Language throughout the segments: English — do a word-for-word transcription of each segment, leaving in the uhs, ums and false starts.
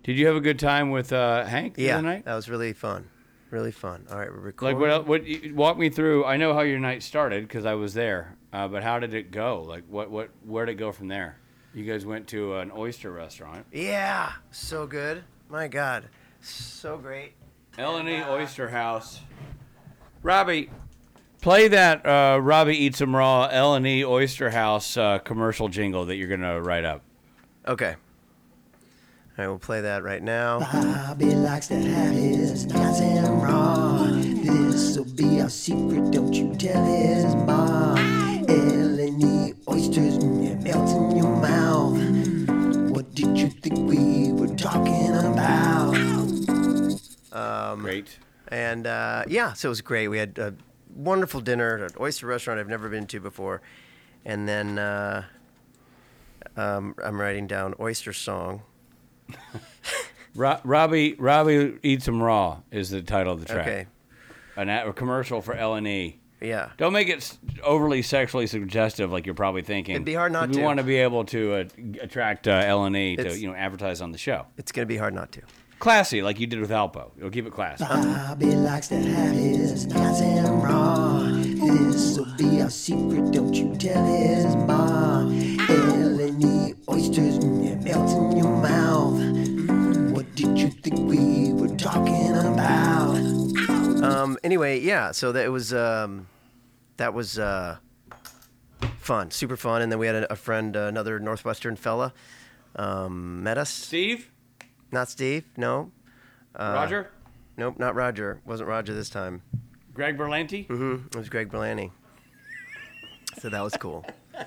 Did you have a good time with uh, Hank the yeah, other night? that was really fun. Really fun. All right, we're recording. Like what? el- What? you- Walk me through. I know how your night started because I was there. Uh, but how did it go? Like what? What? Where did it go from there? You guys went to an oyster restaurant. Yeah, so good. My God, so great. L and E Oyster House. Robbie, play that uh, Robbie Eats 'em Raw L and E Oyster House uh, commercial jingle that you're gonna write up. Okay. All right, we'll play that right now. Bobby likes to have his nice and raw. This'll be our secret, don't you tell his mom. L and E oysters, mm, it melts in your mouth. What did you think we were talking about? Um, Great. And uh, yeah, so it was great. We had a wonderful dinner at an oyster restaurant I've never been to before. And then uh, um, I'm writing down oyster song. Ro- Robbie Robbie Eats 'em Raw is the title of the track. Okay. An a, a commercial for L and E. Yeah. Don't make it s- overly sexually suggestive, like you're probably thinking. It'd be hard not we to. want to be able to uh, attract uh, L and E to It's- you know advertise on the show. It's going to be hard not to. Classy, like you did with Alpo. You'll keep it classy. Bobby likes to have his nice and raw. This'll be our secret, don't you tell his mom. L and E oysters, mm, it melts in your mouth. What did you think we were talking about? Um, anyway, yeah, so that it was, um, that was uh, fun, super fun. And then we had a, a friend, uh, another Northwestern fella, um, met us. Steve, Not Steve, no. Uh, Roger, Nope, not Roger. Wasn't Roger this time. Greg Berlanti. Mm-hmm. It was Greg Berlanti. So that was cool.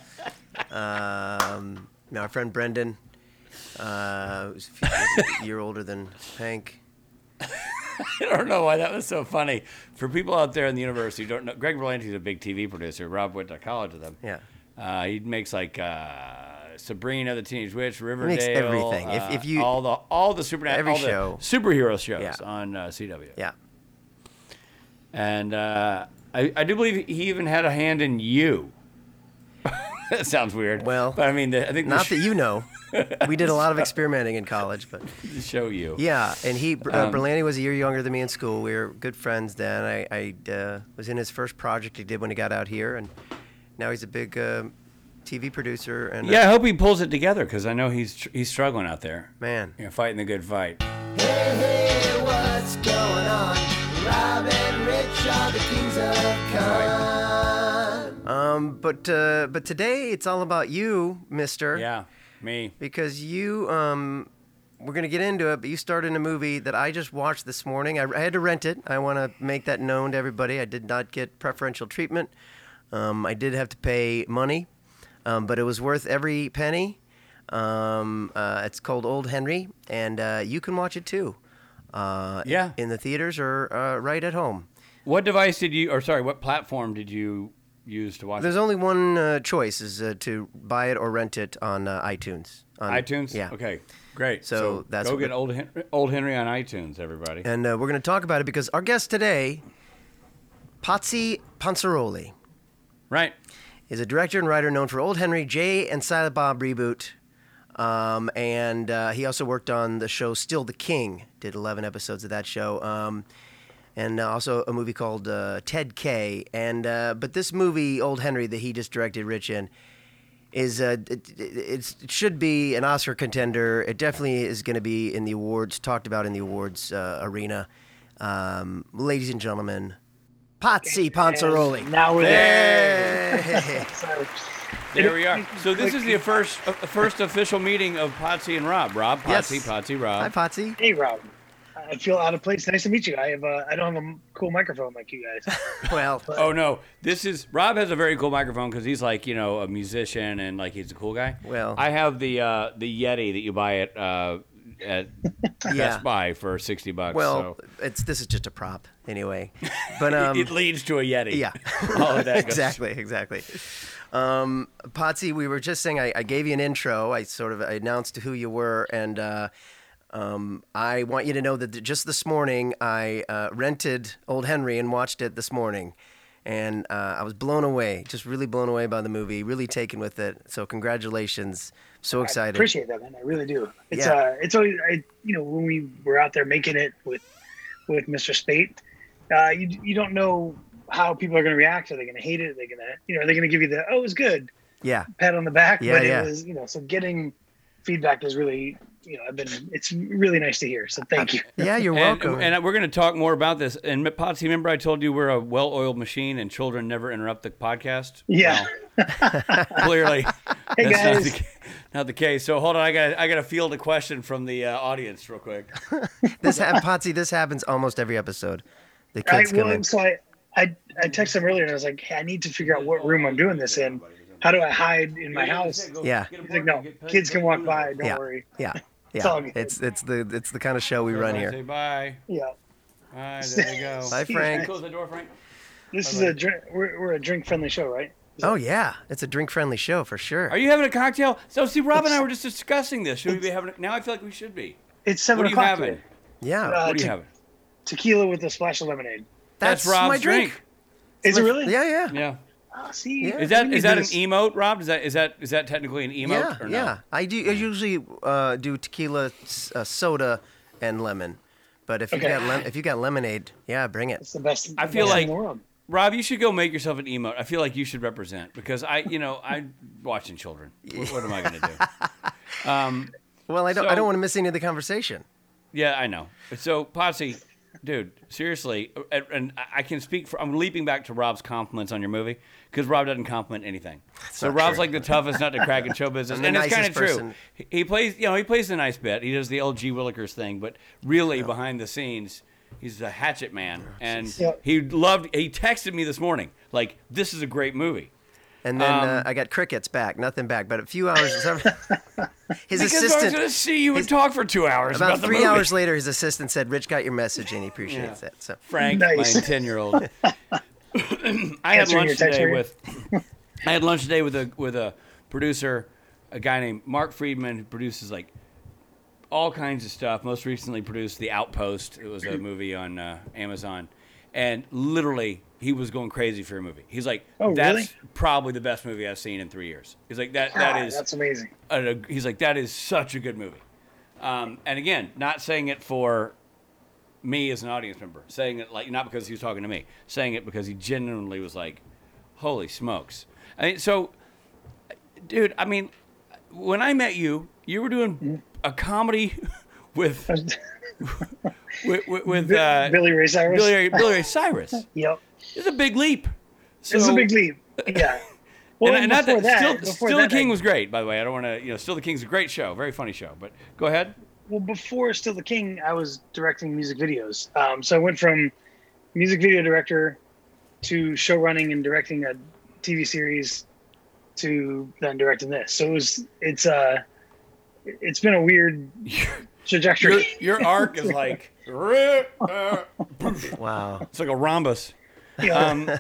Um, now our friend Brendan, uh, who's a few years a year older than Hank. I don't know why that was so funny. For people out there in the universe who don't know, Greg Berlanti's a big T V producer. Rob went to college with him. Yeah. Uh, he makes like uh, Sabrina the Teenage Witch, Riverdale. makes everything. If- uh, if you- all the all the super every all the show. superhero shows Yeah. on uh, C W. Yeah. And uh, I I do believe he even had a hand in You. That sounds weird. Well, but I mean, the, I think Not the, that you know. We did a lot of experimenting in college, but the show You. yeah. And he, uh, Um, Berlanti was a year younger than me in school. We were good friends then. I, I uh, was in his first project he did when he got out here, and now he's a big uh, T V producer. And uh, Yeah, I hope he pulls it together because I know he's tr- he's struggling out there. man, You know, fighting the good fight. Hey, hey, what's going on? Rob and Rich are the kings of con. Um, but uh, but today it's all about you, Mister. Yeah, me. Because you um, we're gonna get into it, but you starred in a movie that I just watched this morning. I, I had to rent it. I want to make that known to everybody. I did not get preferential treatment. Um, I did have to pay money, um, but it was worth every penny. Um, uh, it's called Old Henry, and uh, you can watch it too. Uh, Yeah. In the theaters or uh, right at home. What device did you, or sorry, what platform did you use to watch There's it? only one uh, choice: is uh, to buy it or rent it on uh, iTunes. On, iTunes? Yeah. Okay, great. So that's go what- get Old Henry, Old Henry on iTunes, everybody. And uh, we're going to talk about it because our guest today, Patsy Panzaroli, Right. is a director and writer known for Old Henry, Jay and Silent Bob Reboot. Um, and uh, he also worked on the show Still the King, did eleven episodes of that show. Um, and uh, also a movie called uh, Ted K. And uh, but this movie, Old Henry, that he just directed Rich in, is uh, it, it's, it should be an Oscar contender. It definitely is going to be in the awards, talked about in the awards uh, arena. Um, ladies and gentlemen, Patsy Panzaroli. Now we're there. Hey. So, There we are. So this is the first uh, first official meeting of Potsy and Rob. Rob, Potsy, Yes. Potsy, Hi, Rob. Patsy. hey, Rob. I feel out of place. Nice to meet you. I have. Uh, I don't have a cool microphone like you guys. Well, Oh no, this is Rob has a very cool microphone because he's like you know a musician and like he's a cool guy. Well- I have the uh, the Yeti that you buy at uh, at Yeah. Best Buy for sixty bucks. well, so. it's this is just a prop anyway. But um, it leads to a Yeti. yeah, All of that goes- exactly, exactly. Um, Patsy, we were just saying. I, I gave you an intro. I sort of I announced who you were, and uh, um, I want you to know that just this morning I uh, rented Old Henry and watched it this morning. and uh, I was blown away, just really blown away by the movie, really taken with it. So congratulations, so I excited. appreciate that, man. I really do. It's Yeah. uh, it's always, I, you know, when we were out there making it with with Mister Spate, uh, you you don't know how people are going to react. Are they going to hate it? Are they going to, you know, are they going to give you the, oh, it was good, Yeah, pat on the back? Yeah, but yeah. it was, you know, so getting feedback is really, you know, I've been, it's really nice to hear. So thank you. yeah, you're And, welcome. and we're going to talk more about this. And Potsy, remember I told you we're a well-oiled machine and children never interrupt the podcast? Yeah. Well, clearly, Hey, that's not guys. the, ca- not the case. So hold on, I got I got to field a question from the uh, audience real quick. This ha- Potsy, this happens almost every episode. The I, kids come well, in. so I, I, I texted him earlier and I was like, hey, I need to figure out what room I'm doing this in. How do I hide in my house? Yeah. He's like, no, kids can walk by. Don't Yeah. worry. Yeah, It's yeah. all good. It's it's the it's the kind of show we run Say here. bye. Yeah. Bye. There we go. Bye, Frank. Close the door, Frank. This is a drink. We're, we're a drink friendly show, right? Oh yeah, it's a drink friendly show for sure. Are you having a cocktail? So see, Rob and I were just discussing this. Should we be having? Now I feel like we should be. It's seven What are you o'clock having? today. Yeah, Uh, What are you te- having? Tequila with a splash of lemonade. That's, that's, Rob's my drink. drink. Is it really? Yeah, yeah, Yeah. Oh, see, Yeah. Is that we is need that an this. emote, Rob? Is that is that is that technically an emote yeah, or no? yeah. I do. I usually uh, do tequila, s- uh, soda, and lemon. But if you Okay. got lem- if you got lemonade, yeah, bring it. It's the best. I feel best like- in the world. Rob, you should go make yourself an emote. I feel like you should represent because I, you know, I'm watching children. What, what am I going to do? Um, Well, I don't. I So- don't want to miss any of the conversation. yeah, I know. So, Potsy, dude, seriously, and, and I can speak for. I'm leaping back to Rob's compliments on your movie because Rob doesn't compliment anything. So not Rob's true. like the toughest nut to crack in show business, I'm the and it's kind of nicest true. person. He, he plays, you know, he plays the nice bit. He does the L G Willikers thing, but really behind the scenes, he's a hatchet man, and Yeah. he loved. He texted me this morning like, "This is a great movie." And then uh, Um, I got crickets back, nothing back. But a few hours. his Because I was assistant. going to see you and talk for two hours About about the three movie. hours later, his assistant said, "Rich got your message, and he appreciates it." So Frank, Nice. my ten-year-old. I had Answering lunch your text today for you. with. I had lunch today with a with a producer, a guy named Mark Friedman, who produces like all kinds of stuff. Most recently produced The Outpost. It was a movie on uh, Amazon, and literally he was going crazy for a movie. He's like, Oh, "That's really? probably the best movie I've seen in three years." He's like, "That Ah, that is." That's amazing. a, he's like, that is such a good movie. Um, and again, not saying it for me as an audience member, saying it like not because he was talking to me, saying it because he genuinely was like, holy smokes. I mean, so, dude, I mean, when I met you, you were doing a comedy with with, with, with uh, Billy Ray Cyrus. Billy, Ray- Billy Ray Cyrus. Yep. It's a big leap. So, It's a big leap. Yeah. Well, and, and not before that, that, still, before still that, the King I- was great, by the way. I don't want to, you know, Still the King's a great show, very funny show. But go ahead. Well, before Still the King, I was directing music videos. Um, so I went from music video director to show running and directing a T V series to then directing this. So it was, it's uh, it's been a weird trajectory. Your, your arc is like, uh, wow. it's like a rhombus. You know, Um,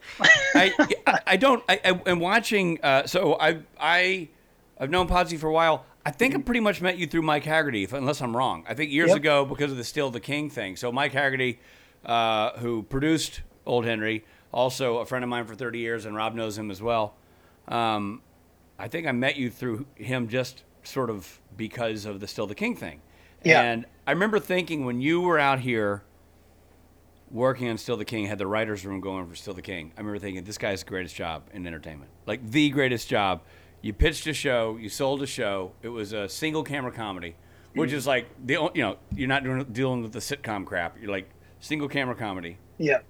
I, I I don't. I, I am watching. Uh, so I I I've known Potsy for a while. I think I pretty much met you through Mike Haggerty, if, unless I'm wrong. I think years Yep. ago because of the Still the King thing. So Mike Haggerty, uh, who produced Old Henry, also a friend of mine for thirty years, and Rob knows him as well. Um, I think I met you through him just sort of because of the Still the King thing. Yeah. And I remember thinking when you were out here working on Still the King, had the writer's room going for Still the King, I remember thinking, this guy's the greatest job in entertainment. Like, the greatest job. You pitched a show, you sold a show, it was a single camera comedy, which is like, the o- you know, you're not doing, dealing with the sitcom crap. You're like, single camera comedy. yeah.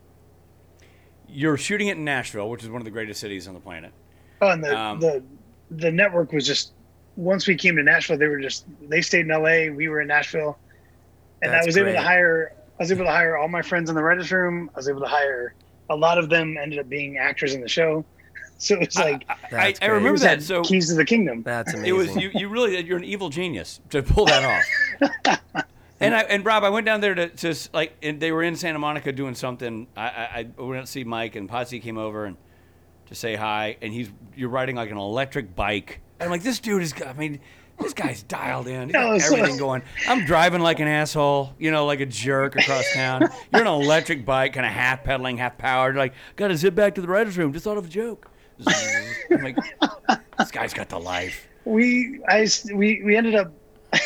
You're shooting it in Nashville, which is one of the greatest cities on the planet. Oh, and the, Um, the the network was just, once we came to Nashville, they were just, they stayed in L A, we were in Nashville. And I That's was able to great. hire, I was able to hire all my friends in the writer's room. I was able to hire, a lot of them ended up being actors in the show. So it was like, I, That's I great. remember it was that. So Keys to the Kingdom. That's amazing. it was you. You really, you're an evil genius to pull that off. And I and Rob, I went down there to, to s- like, and they were in Santa Monica doing something. I I, I went to see Mike, and Potsy came over and to say hi, and he's you're riding like an electric bike. And I'm like, this dude is. I mean, This guy's dialed in. He's No, got so- everything going. I'm driving like an asshole, you know, like a jerk across town. You're on an electric bike, kind of half pedaling, half powered. Like, got to zip back to the writer's room. Just thought of a joke. I'm like, this guy's got the life. we I s- we we ended up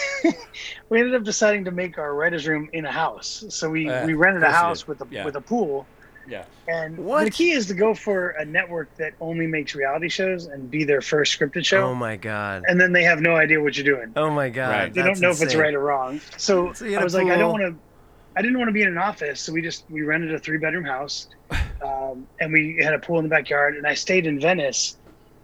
we ended up deciding to make our writers' room in a house. So we Uh, we rented of a course you house did. with a Yeah. with a pool. Yeah. And What? the key is to go for a network that only makes reality shows and be their first scripted show. Oh my god. And then they have no idea what you're doing. Oh my god. Right. They don't That's know if it's insane. right or wrong. So, So you had I a was like, I don't pool. want to. I didn't want to be in an office, so we just we rented a three bedroom house, um, and we had a pool in the backyard. And I stayed in Venice,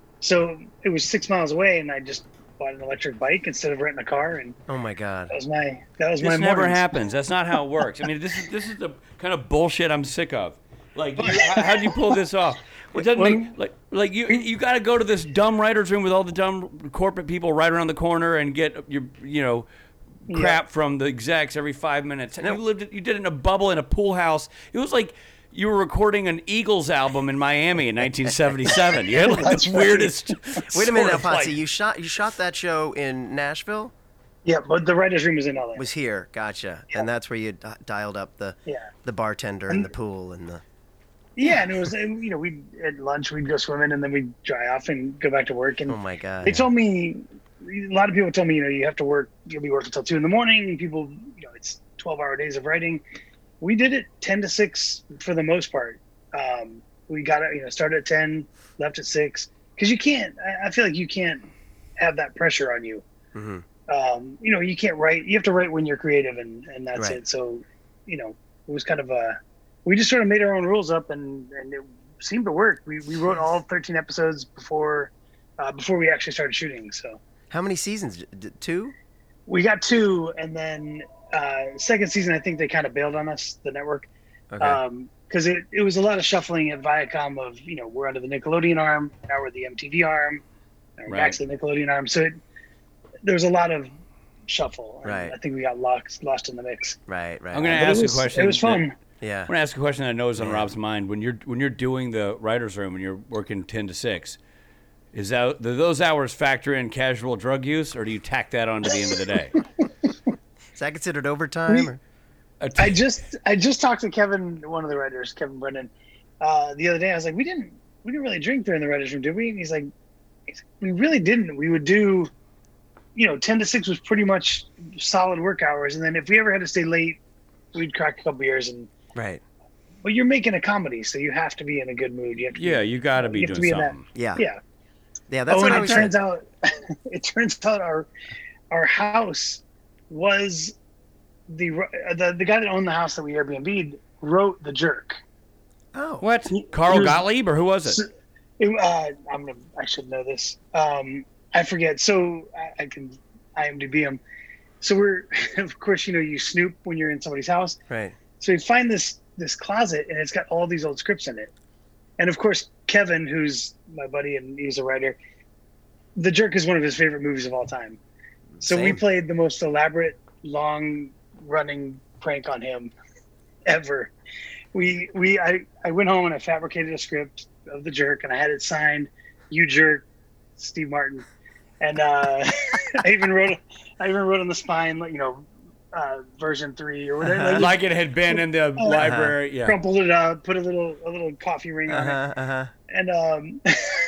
so it was six miles away, and I just bought an electric bike instead of renting a car, and Oh my god. that was my that was my This never mornings. happens. That's not how it works. I mean, this is this is the kind of bullshit I'm sick of. Like, you, how, how'd you pull this off? It doesn't When- make like like you you got to go to this dumb writers' room with all the dumb corporate people right around the corner and get your you know crap from the execs every five minutes. And you lived you did it in a bubble in a pool house. It was like you were recording an Eagles album in Miami in nineteen seventy-seven. You had like That's the right. weirdest. Wait a minute, sort of, Alfonso. like- You shot you shot that show in Nashville? Yeah, but the writers' room was in L A. Was here. Gotcha. And that's where you d- dialed up the yeah, the bartender and the pool and the yeah, and it was and, you know we at lunch we'd go swimming and then we'd dry off and go back to work. And Oh my god. they told me a lot of people told me you know you have to work you'll be working till two in the morning. People you know it's twelve hour days of writing. We did it ten to six for the most part. Um, we got it you know started at ten, left at six because you can't. I, I feel like you can't have that pressure on you. Mhm. Um, you know you can't write. You have to write when you're creative and and that's Right. it. So you know it was kind of a we just sort of made our own rules up and and it seemed to work. We we wrote all thirteen episodes before uh, before we actually started shooting. So How many seasons? D- d- two? we got two, and then uh, second season I think they kind of bailed on us, the network, Okay. because it it was a lot of shuffling at Viacom of you know we're under the Nickelodeon arm, now we're the M T V arm, now we're back to the Nickelodeon arm. So it, there was a lot of shuffle. and Right. I think we got lost lost in the mix. right, right. I'm gonna But ask it a was, question. It was that- fun. Yeah. I'm gonna ask a question that I know is on Yeah. Rob's mind. When you're when you're doing the writers' room and you're working ten to six, is that do those hours factor in casual drug use, or do you tack that on to the end of the day? Is that considered overtime? Or? A t- I just I just talked to Kevin, one of the writers, Kevin Brennan, uh, the other day. I was like, we didn't we didn't really drink during the writers' room, did we? And he's like, he's like, we really didn't. We would do, you know, ten to six was pretty much solid work hours, and then if we ever had to stay late, we'd crack a couple beers. And Right. but you're making a comedy, so you have to be in a good mood. You have to yeah, you got to be You have to doing be in that- something. Yeah. yeah. Yeah. That's oh, what and I it was turns saying. out, it turns out our our house was the the the guy that owned the house that we Airbnb'd wrote The Jerk. Oh. What? He- Carl he was- Gottlieb, or who was it? So- it, uh, I'm gonna, I should know this. Um, I forget. So I, I can IMDb him. So we're, of course, you know, you snoop when you're in somebody's house. Right. So you find this this closet, and it's got all these old scripts in it. And of course, Kevin, who's my buddy and he's a writer, The Jerk is one of his favorite movies of all time. So we Same. played the most elaborate, long-running prank on him ever. We we I, I went home and I fabricated a script of The Jerk, and I had it signed, "You Jerk, Steve Martin," and uh, I even wrote I even wrote on the spine, like you know, uh, version three or whatever. Uh-huh. Like, Like it had been in the Uh-huh. library. Yeah. crumpled it up, put a little a little coffee ring Uh on it. huh. Uh huh. And um,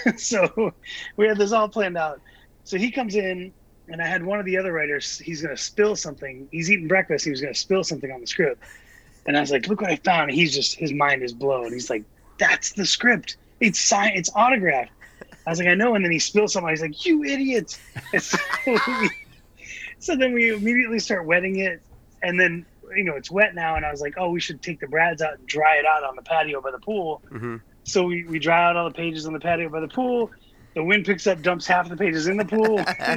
so we had this all planned out. So he comes in, and I had one of the other writers. He's going to spill something. He's eating breakfast. He was going to spill something on the script. And I was like, "Look what I found!" And he's just his mind is blown. He's like, "That's the script. It's signed. It's autographed." I was like, "I know." And then he spills something. He's like, "You idiot!" And so, we, so then we immediately start wetting it, and then you know it's wet now. And I was like, "Oh, we should take the brads out and dry it out on the patio by the pool." Mm-hmm. So we, we dry out all the pages on the patio by the pool. The wind picks up, dumps half the pages in the pool.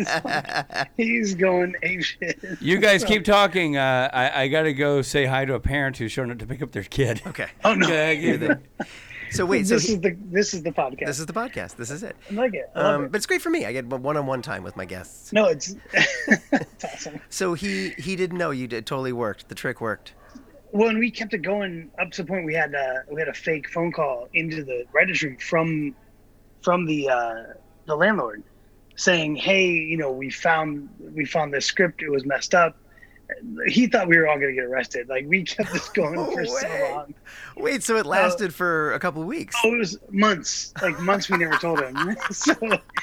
He's going apeshit. You guys keep talking. Uh, I, I got to go say hi to a parent who's showing up to pick up their kid. Okay. Oh no! Yeah, give the- So wait. So this he, is the this is the podcast. this is the podcast. This is it. I like it. I love Um, it. but it's great for me. I get one-on-one time with my guests. No, it's it's awesome. So he he didn't know you did. Totally worked. The trick worked. Well, and we kept it going up to the point we had uh, we had a fake phone call into the writers' room from from the uh, the landlord, saying, "Hey, you know, we found we found this script. It was messed up." He thought we were all going to get arrested. Like we kept this going No for so way. long. Wait, so it lasted for a couple of weeks? Oh, it was months, like months. We never told him. So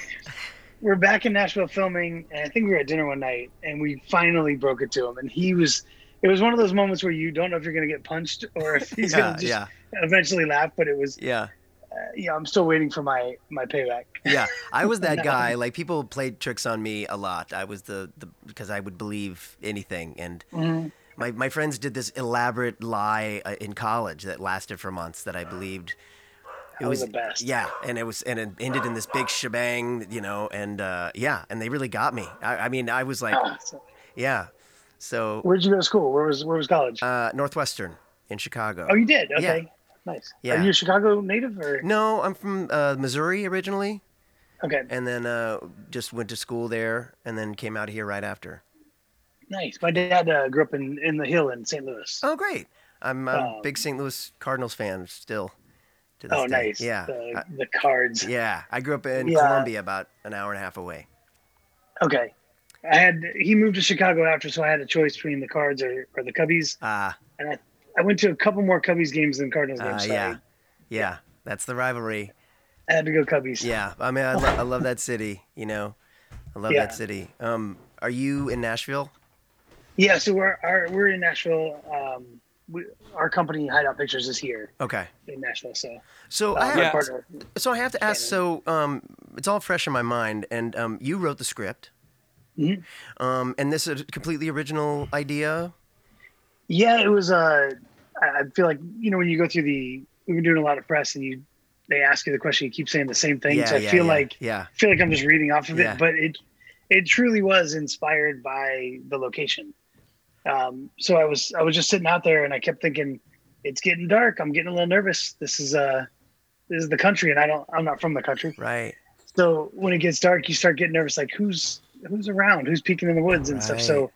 we're back in Nashville filming, and I think we were at dinner one night, and we finally broke it to him. And he was, it was one of those moments where you don't know if you're going to get punched or if he's Yeah, going to just yeah. eventually laugh. But it was, Yeah. uh, yeah, I'm still waiting for my my payback. Yeah, I was that No. guy. Like people played tricks on me a lot. I was the, the because I would believe anything, and Mhm. my my friends did this elaborate lie uh, in college that lasted for months that I believed. It That was the best. Yeah, and it was and it ended in this big shebang, you know, and uh, yeah, and they really got me. I, I mean, I was like, Ah, so- yeah. So Where'd you go to school? Where was where was college? uh, Northwestern in Chicago. Oh, you did. Okay, nice. Yeah. Are you a Chicago native or? No, I'm from uh, Missouri originally, Okay, and then uh, just went to school there, and then came out here right after. nice. My dad uh, grew up in in the Hill in Saint Louis. Oh, great! I'm a Um, big Saint Louis Cardinals fan still. To this Oh, day. nice. Yeah, The, I- the Cards. yeah. I grew up in Yeah. Columbia, about an hour and a half away. Okay. I had he moved to Chicago after, so I had a choice between the Cards or, or the Cubbies, Ah, and I I went to a couple more Cubbies games than Cardinals uh, games. So yeah, yeah. That's the rivalry. I had to go Cubbies. Yeah, I mean, I, lo- I love that city. You know, I love Yeah. that city. Um, are you in Nashville? Yeah. So we're our, we're in Nashville. Um, we, our company Hideout Pictures is here Okay. in Nashville. So So uh, I have, our Yeah. partner. so I have to ask. Shannon. So um, it's all fresh in my mind, and um, you wrote the script. Mhm. Um, and this is a completely original idea. Yeah, it was. Uh, I I feel like you know when you go through the we've been doing a lot of press and you they ask you the question, you keep saying the same thing. Yeah, so I yeah, feel yeah, like yeah. I feel like I'm just reading off of Yeah. it, but it it truly was inspired by the location. Um, so I was I was just sitting out there and I kept thinking, it's getting dark. I'm getting a little nervous. This is uh this is the country, and I don't I'm not from the country. Right. So when it gets dark, you start getting nervous. Like who's who's around? Who's peeking in the woods and stuff. Right. So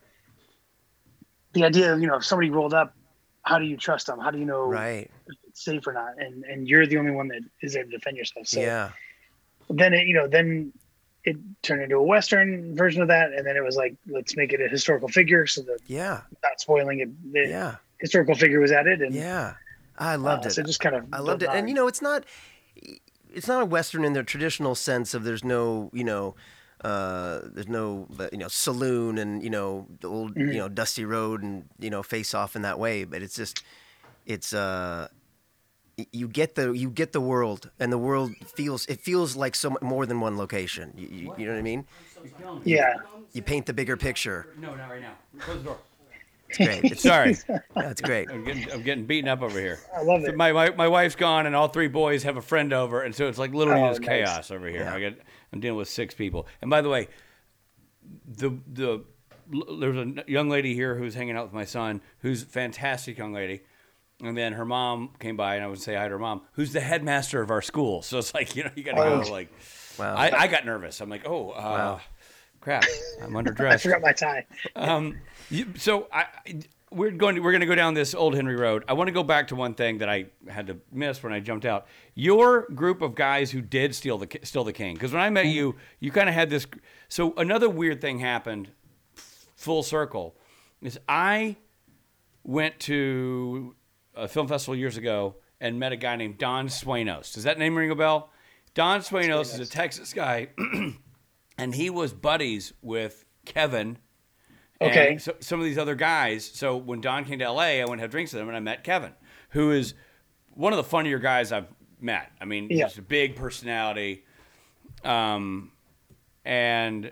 the idea of you know if somebody rolled up, how do you trust them? How do you know Right. if it's safe or not? And and you're the only one that is able to defend yourself. So Yeah. then it you know then it turned into a Western version of that, and then it was like let's make it a historical figure so that Yeah. not spoiling it. The Yeah. historical figure was added, and Yeah. I loved uh, it. So just kind of I loved it. built And on. you know, it's not it's not a western in the traditional sense of there's no, you know, uh, there's no, uh, you know, saloon and, you know, the old, Mhm. you know, dusty road and, you know, face off in that way, but it's just it's uh y- you get the you get the world, and the world feels it feels like so much more than one location. You, you, you know what I mean? yeah. You paint the bigger picture. No, not right now. Close the door. It's great. It's, Sorry, that's great. I'm getting I'm getting beaten up over here. I love So it. my, my my wife's gone, and all three boys have a friend over, and so it's like literally Oh, just nice. chaos over here. Yeah. I get I'm dealing with six people. And by the way, the the there's a young lady here who's hanging out with my son, who's a fantastic young lady. And then her mom came by, and I would say hi to her mom, who's the headmaster of our school. So it's like, you know, you got to Oh. go like, Wow. I, I got nervous. I'm like, oh, uh, Wow. crap, I'm I underdressed. forgot my tie. Um, you, so I, we're going to, we're going to go down this Old Henry Road. I want to go back to one thing that I had to miss when I jumped out. Your group of guys who did steal the steal the king, because when I met you, you kind of had this. So another weird thing happened, full circle, is I went to a film festival years ago and met a guy named Don Swanos. Does that name ring a bell? Don Swanos is a Texas guy, and he was buddies with Kevin. And Okay. so, some of these other guys. So when Don came to L A, I went and had drinks with him, and I met Kevin, who is one of the funnier guys I've met. I mean, Yeah. just a big personality, um, and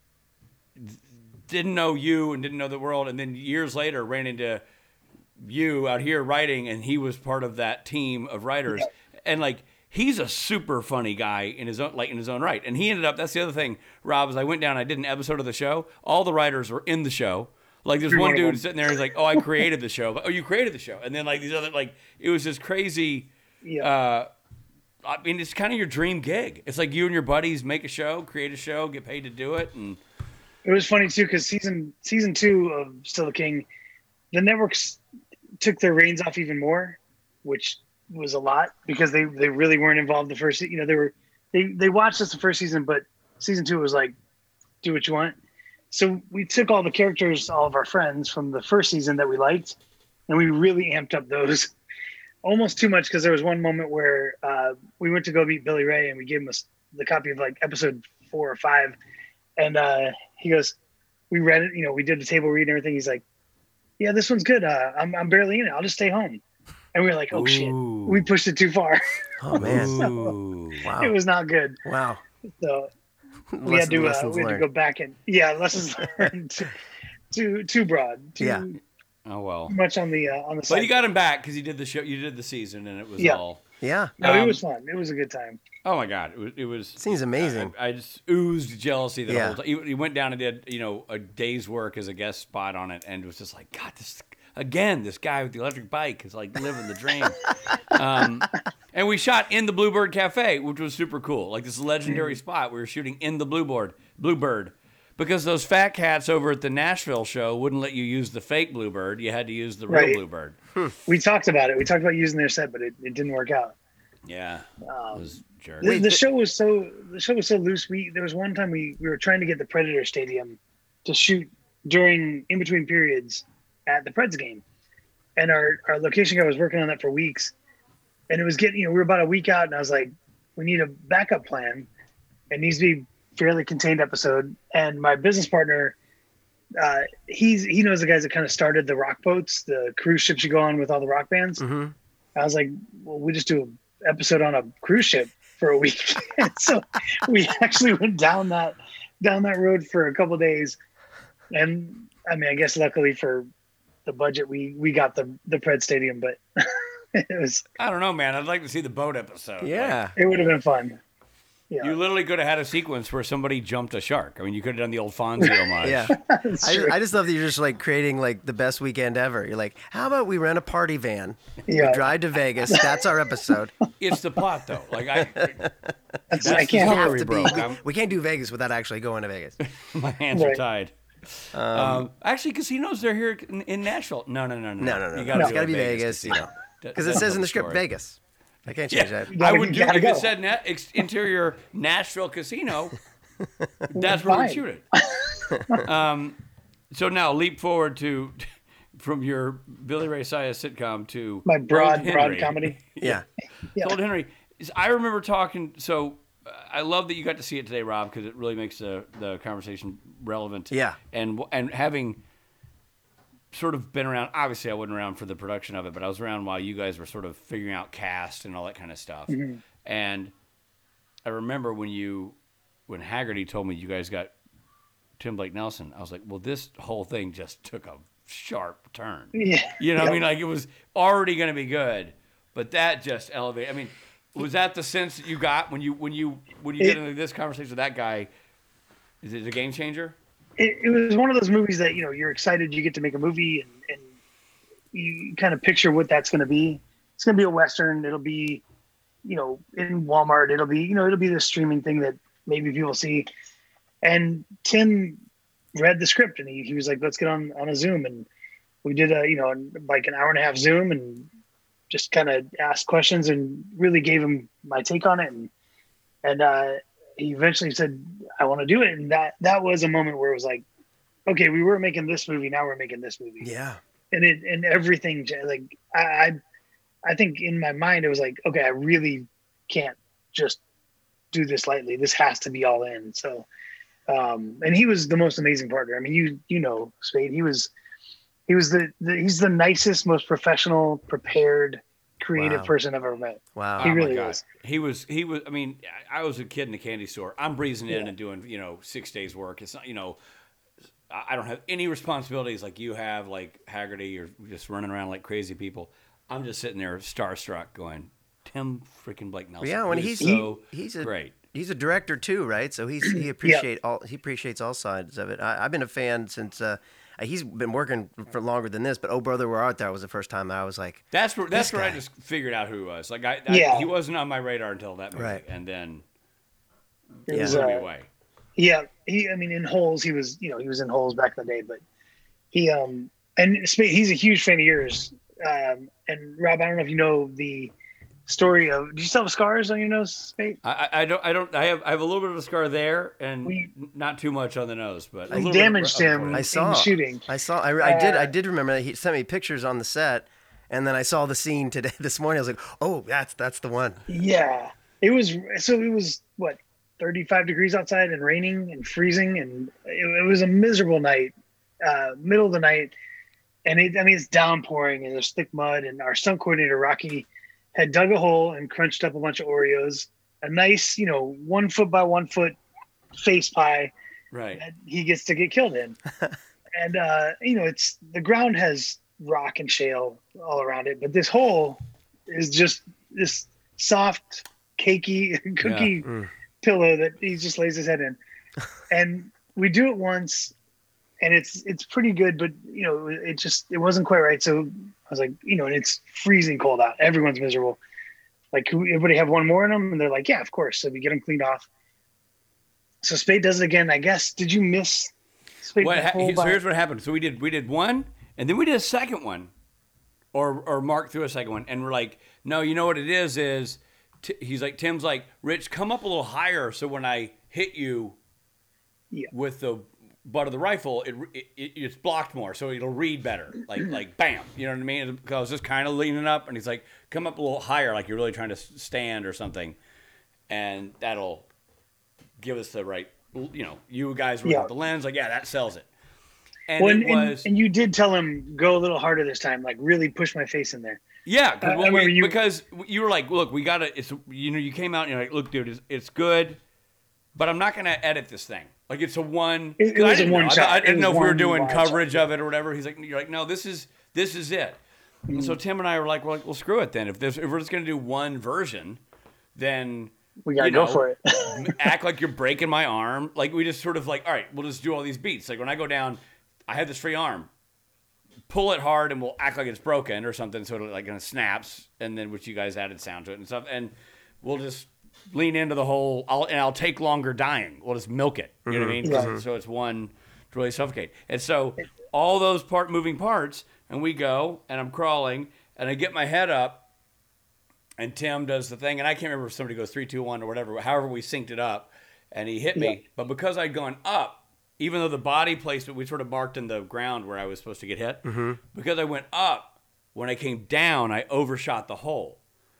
didn't know you and didn't know the world. And then years later, ran into you out here writing, and he was part of that team of writers. And like, he's a super funny guy in his own, like in his own right. And he ended up, that's the other thing, Rob, is I went down, I did an episode of the show. All the writers were in the show. Like there's Every one one of dude them. sitting there, he's like, oh, I created the show. But, oh, you created the show. And then like these other, like, it was just crazy. Yeah. Uh, I mean, it's kind of your dream gig. It's like you and your buddies make a show, create a show, get paid to do it. And It was funny too because season season two of Still the King, the networks took their reins off even more, which was a lot because they, they really weren't involved the first. You know, they were they they watched us the first season, but season two was like, do what you want. So we took all the characters, all of our friends from the first season that we liked, and we really amped up those almost too much, because there was one moment where uh, we went to go meet Billy Ray and we gave him a, the copy of like episode four or five. And uh, he goes, we read it, you know, we did the table read and everything. He's like, yeah, this one's good. Uh, I'm, I'm barely in it. I'll just stay home. And we were like, oh, Ooh. shit, we pushed it too far. Oh man. Ooh. Wow. It was not good. Wow. So we had to, uh, we had to go back and, yeah, lessons learned too, too, too broad, too Yeah. Oh well. much on the, uh, on the side. But you got him back because you did the show. You did the season, and it was Yeah. all. Yeah. No, Um, it was fun. It was a good time. Oh my god, it was. It was Seems amazing. I, I just oozed jealousy the Yeah. whole time. He, he went down and did, you know, a day's work as a guest spot on it, and it was just like, God, this again, this guy with the electric bike is like living the dream. um, and we shot in the Bluebird Cafe, which was super cool. Like this legendary spot. We were shooting in the Bluebird, Bluebird, because those fat cats over at the Nashville show wouldn't let you use the fake Bluebird. You had to use the real Right. Bluebird. We talked about it. We talked about using their set, but it, it didn't work out. Yeah, it Um, was jerk. the, the show was so the show was so loose. We there was one time we, we were trying to get the Predator Stadium to shoot during in between periods at the Preds game, and our our location guy was working on that for weeks, and it was getting you know we were about a week out, and I was like, we need a backup plan. It needs to be fairly contained episode. And my business partner, uh, he's he knows the guys that kind of started the rock boats, the cruise ships you go on with all the rock bands. Mm-hmm. I was like, well, we just do an episode on a cruise ship for a week. And so we actually went down that down that road for a couple of days. And I mean, I guess luckily for the budget, we we got the the Pred Stadium, but it was I don't know, man. I'd like to see the boat episode. Like, Yeah. it would have been fun. Yeah, you literally could have had a sequence where somebody jumped a shark. I mean, you could have done the old Fonzie homage. Yeah. It's I, true. I just love that you're just like creating like the best weekend ever. You're like, how about we rent a party van, yeah. drive to Vegas? That's our episode. It's the plot, though. Like I, That's, that's I the can't. story. Have to be. broke. We, I'm- we can't do Vegas without actually going to Vegas. my hands are Right. tied. Um, actually, casinos they're here in, in Nashville. No, no, no, no, No, no, no. You no. gotta It's do got to a be Vegas, you know, casino. That- because it that's says in another the script story. Vegas. I can't change Yeah, that. I gotta- would do gotta if it go. said na- ex- interior Nashville Casino. That's where we Fine. shoot it. um, so now leap forward to from your Billy Ray Cyrus sitcom to My broad Old broad Henry. comedy. Yeah. Yeah. Old Henry. is- I remember talking. So uh, I love that you got to see it today, Rob, because it really makes the the conversation relevant. Yeah. And and having sort of been around. Obviously, I wasn't around for the production of it, but I was around while you guys were sort of figuring out cast and all that kind of stuff. Mm-hmm. And I remember when you when Haggerty told me you guys got Tim Blake Nelson, I was like, well, this whole thing just took a sharp turn. Yeah. You know what Yeah. I mean? Like it was already going to be good, but that just elevated. I mean, was that the sense that you got when you when you when you It- get into this conversation with that guy? Is it a game changer? It, it was one of those movies that you know you're excited you get to make a movie and, and you kind of picture what that's going to be. It's going to be a Western. It'll be, you know, in Walmart. It'll be, you know, it'll be the streaming thing that maybe people see. And Tim read the script and he, he was like, let's get on, on a Zoom. And we did a, you know, like an hour and a half Zoom and just kind of asked questions and really gave him my take on it. And, and, uh, he eventually said, I want to do it. And that, that was a moment where it was like, okay, we were making this movie. Now we're making this movie. Yeah. And it, and everything, like, I, I, I think in my mind, it was like, okay, I really can't just do this lightly. This has to be all in. So, um, and he was the most amazing partner. I mean, you, you know, Spade, he was, he was the, the he's the nicest, most professional, prepared, creative Wow. person I've ever met. Wow. He Oh, my really God. was. He was. He was. I mean, I I was a kid in a candy store. I'm breezing in Yeah. and doing, you know, six days work. It's not, you know, I I don't have any responsibilities like you have, like Haggerty, or just running around like crazy people. I'm just sitting there starstruck, going, Tim freaking Blake Nelson. Yeah, when He was he's so he, he's a great. he's a director too, right? So he's he appreciate all he appreciates all sides of it. I, I've been a fan since uh, he's been working for longer than this. But Oh Brother Where Art Thou was the first time that I was like, That's where that's This where I guy. just figured out who he was. Like I, I Yeah. he wasn't on my radar until that movie, Right. and then It Yeah. was, blew me uh, away. Yeah, he. I mean, in Holes, he was. You know, he was in Holes back in the day, but he. Um, and Sp- he's a huge fan of yours. Um, and Rob, I don't know if you know the story of. Do you still have scars on your nose, Spade? I, I I don't I don't I have I have a little bit of a scar there and We- not too much on the nose, but a We little bit of- damaged of- him. I in saw the shooting. I saw. I, I did. I Uh, did remember that he sent me pictures on the set, and then I saw the scene today this morning. I was like, "Oh, that's that's the one." Yeah, it was. So it was what thirty-five degrees outside and raining and freezing, and it, it was a miserable night, uh, middle of the night, and it. I mean, it's downpouring and there's thick mud. And our stunt coordinator Rocky had dug a hole and crunched up a bunch of Oreos, a nice, you know, one foot by one foot face pie Right. that he gets to get killed in. And uh, you know, it's the ground has rock and shale all around it, but this hole is just this soft, cakey, cookie Mm. pillow that he just lays his head in. And we do it once, and it's it's pretty good, but you know, it just it wasn't quite right. So I was like, you know, and it's freezing cold out. Everyone's miserable. Like, "Can everybody have one more in them?" And they're like, "Yeah, of course." So we get them cleaned off. So Spade does it again. I guess. Did you miss Spade? What the ha- whole so by- here's what happened. So we did we did one, and then we did a second one, or or Mark threw a second one, and we're like, no, you know what it is is, t- he's like Tim's like, Rich, come up a little higher, so when I hit you, Yeah. with the butt of the rifle, it, it, it it's blocked more, so it'll read better, like like bam, you know what I mean? Because I was just kind of leaning up, and he's like, come up a little higher, like you're really trying to s- stand or something, and that'll give us the right, you know, you guys were Yeah. with the lens, like, yeah, that sells it. And Well, it and, was, and you did tell him go a little harder this time, like really push my face in there. yeah, 'cause I- I when we- remember you- because you were like, look, we gotta, it's, you know, you came out and you're like, look, dude, it's, it's good, but I'm not gonna edit this thing. Like, it's a one. It- it 'cause I was a didn't know. one I- shot. I, It didn't was know if we were one doing wide coverage shot. of it or whatever. He's like, you're like, no, this is this is it. And so Tim and I were like, well, like, well, screw it then. If this, if we're just gonna do one version, then We gotta you go know, for it. act like you're breaking my arm. Like, we just sort of like, all right, we'll just do all these beats. Like, when I go down, I have this free arm. Pull it hard and we'll act like it's broken or something, so it like kind of snaps, and then which you guys added sound to it and stuff, and we'll just lean into the whole. I'll and I'll take longer dying. We'll just milk it. You know what I mean? 'Cause Yeah. it's- So it's one to really suffocate. And so all those part moving parts, and we go, and I'm crawling, and I get my head up, and Tim does the thing, and I can't remember if somebody goes three, two, one, or whatever. However, we synced it up, and he hit me. Yeah. But because I'd gone up, even though the body placement we sort of marked in the ground where I was supposed to get hit, because I went up, when I came down, I overshot the hole.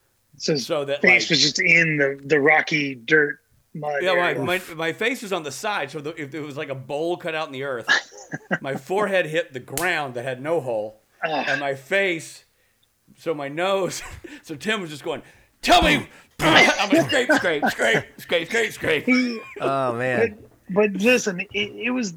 So his So that, face like- was just in the, the rocky dirt mud. Yeah, my, area. my, my face was on the side, so the, if it was like a bowl cut out in the earth, my forehead hit the ground that had no hole, Ah. and my face, so my nose, so Tim was just going, tell me, I'm like, scrape, scrape, scrape, scrape, scrape, scrape. He, Oh man. but listen, it, it was.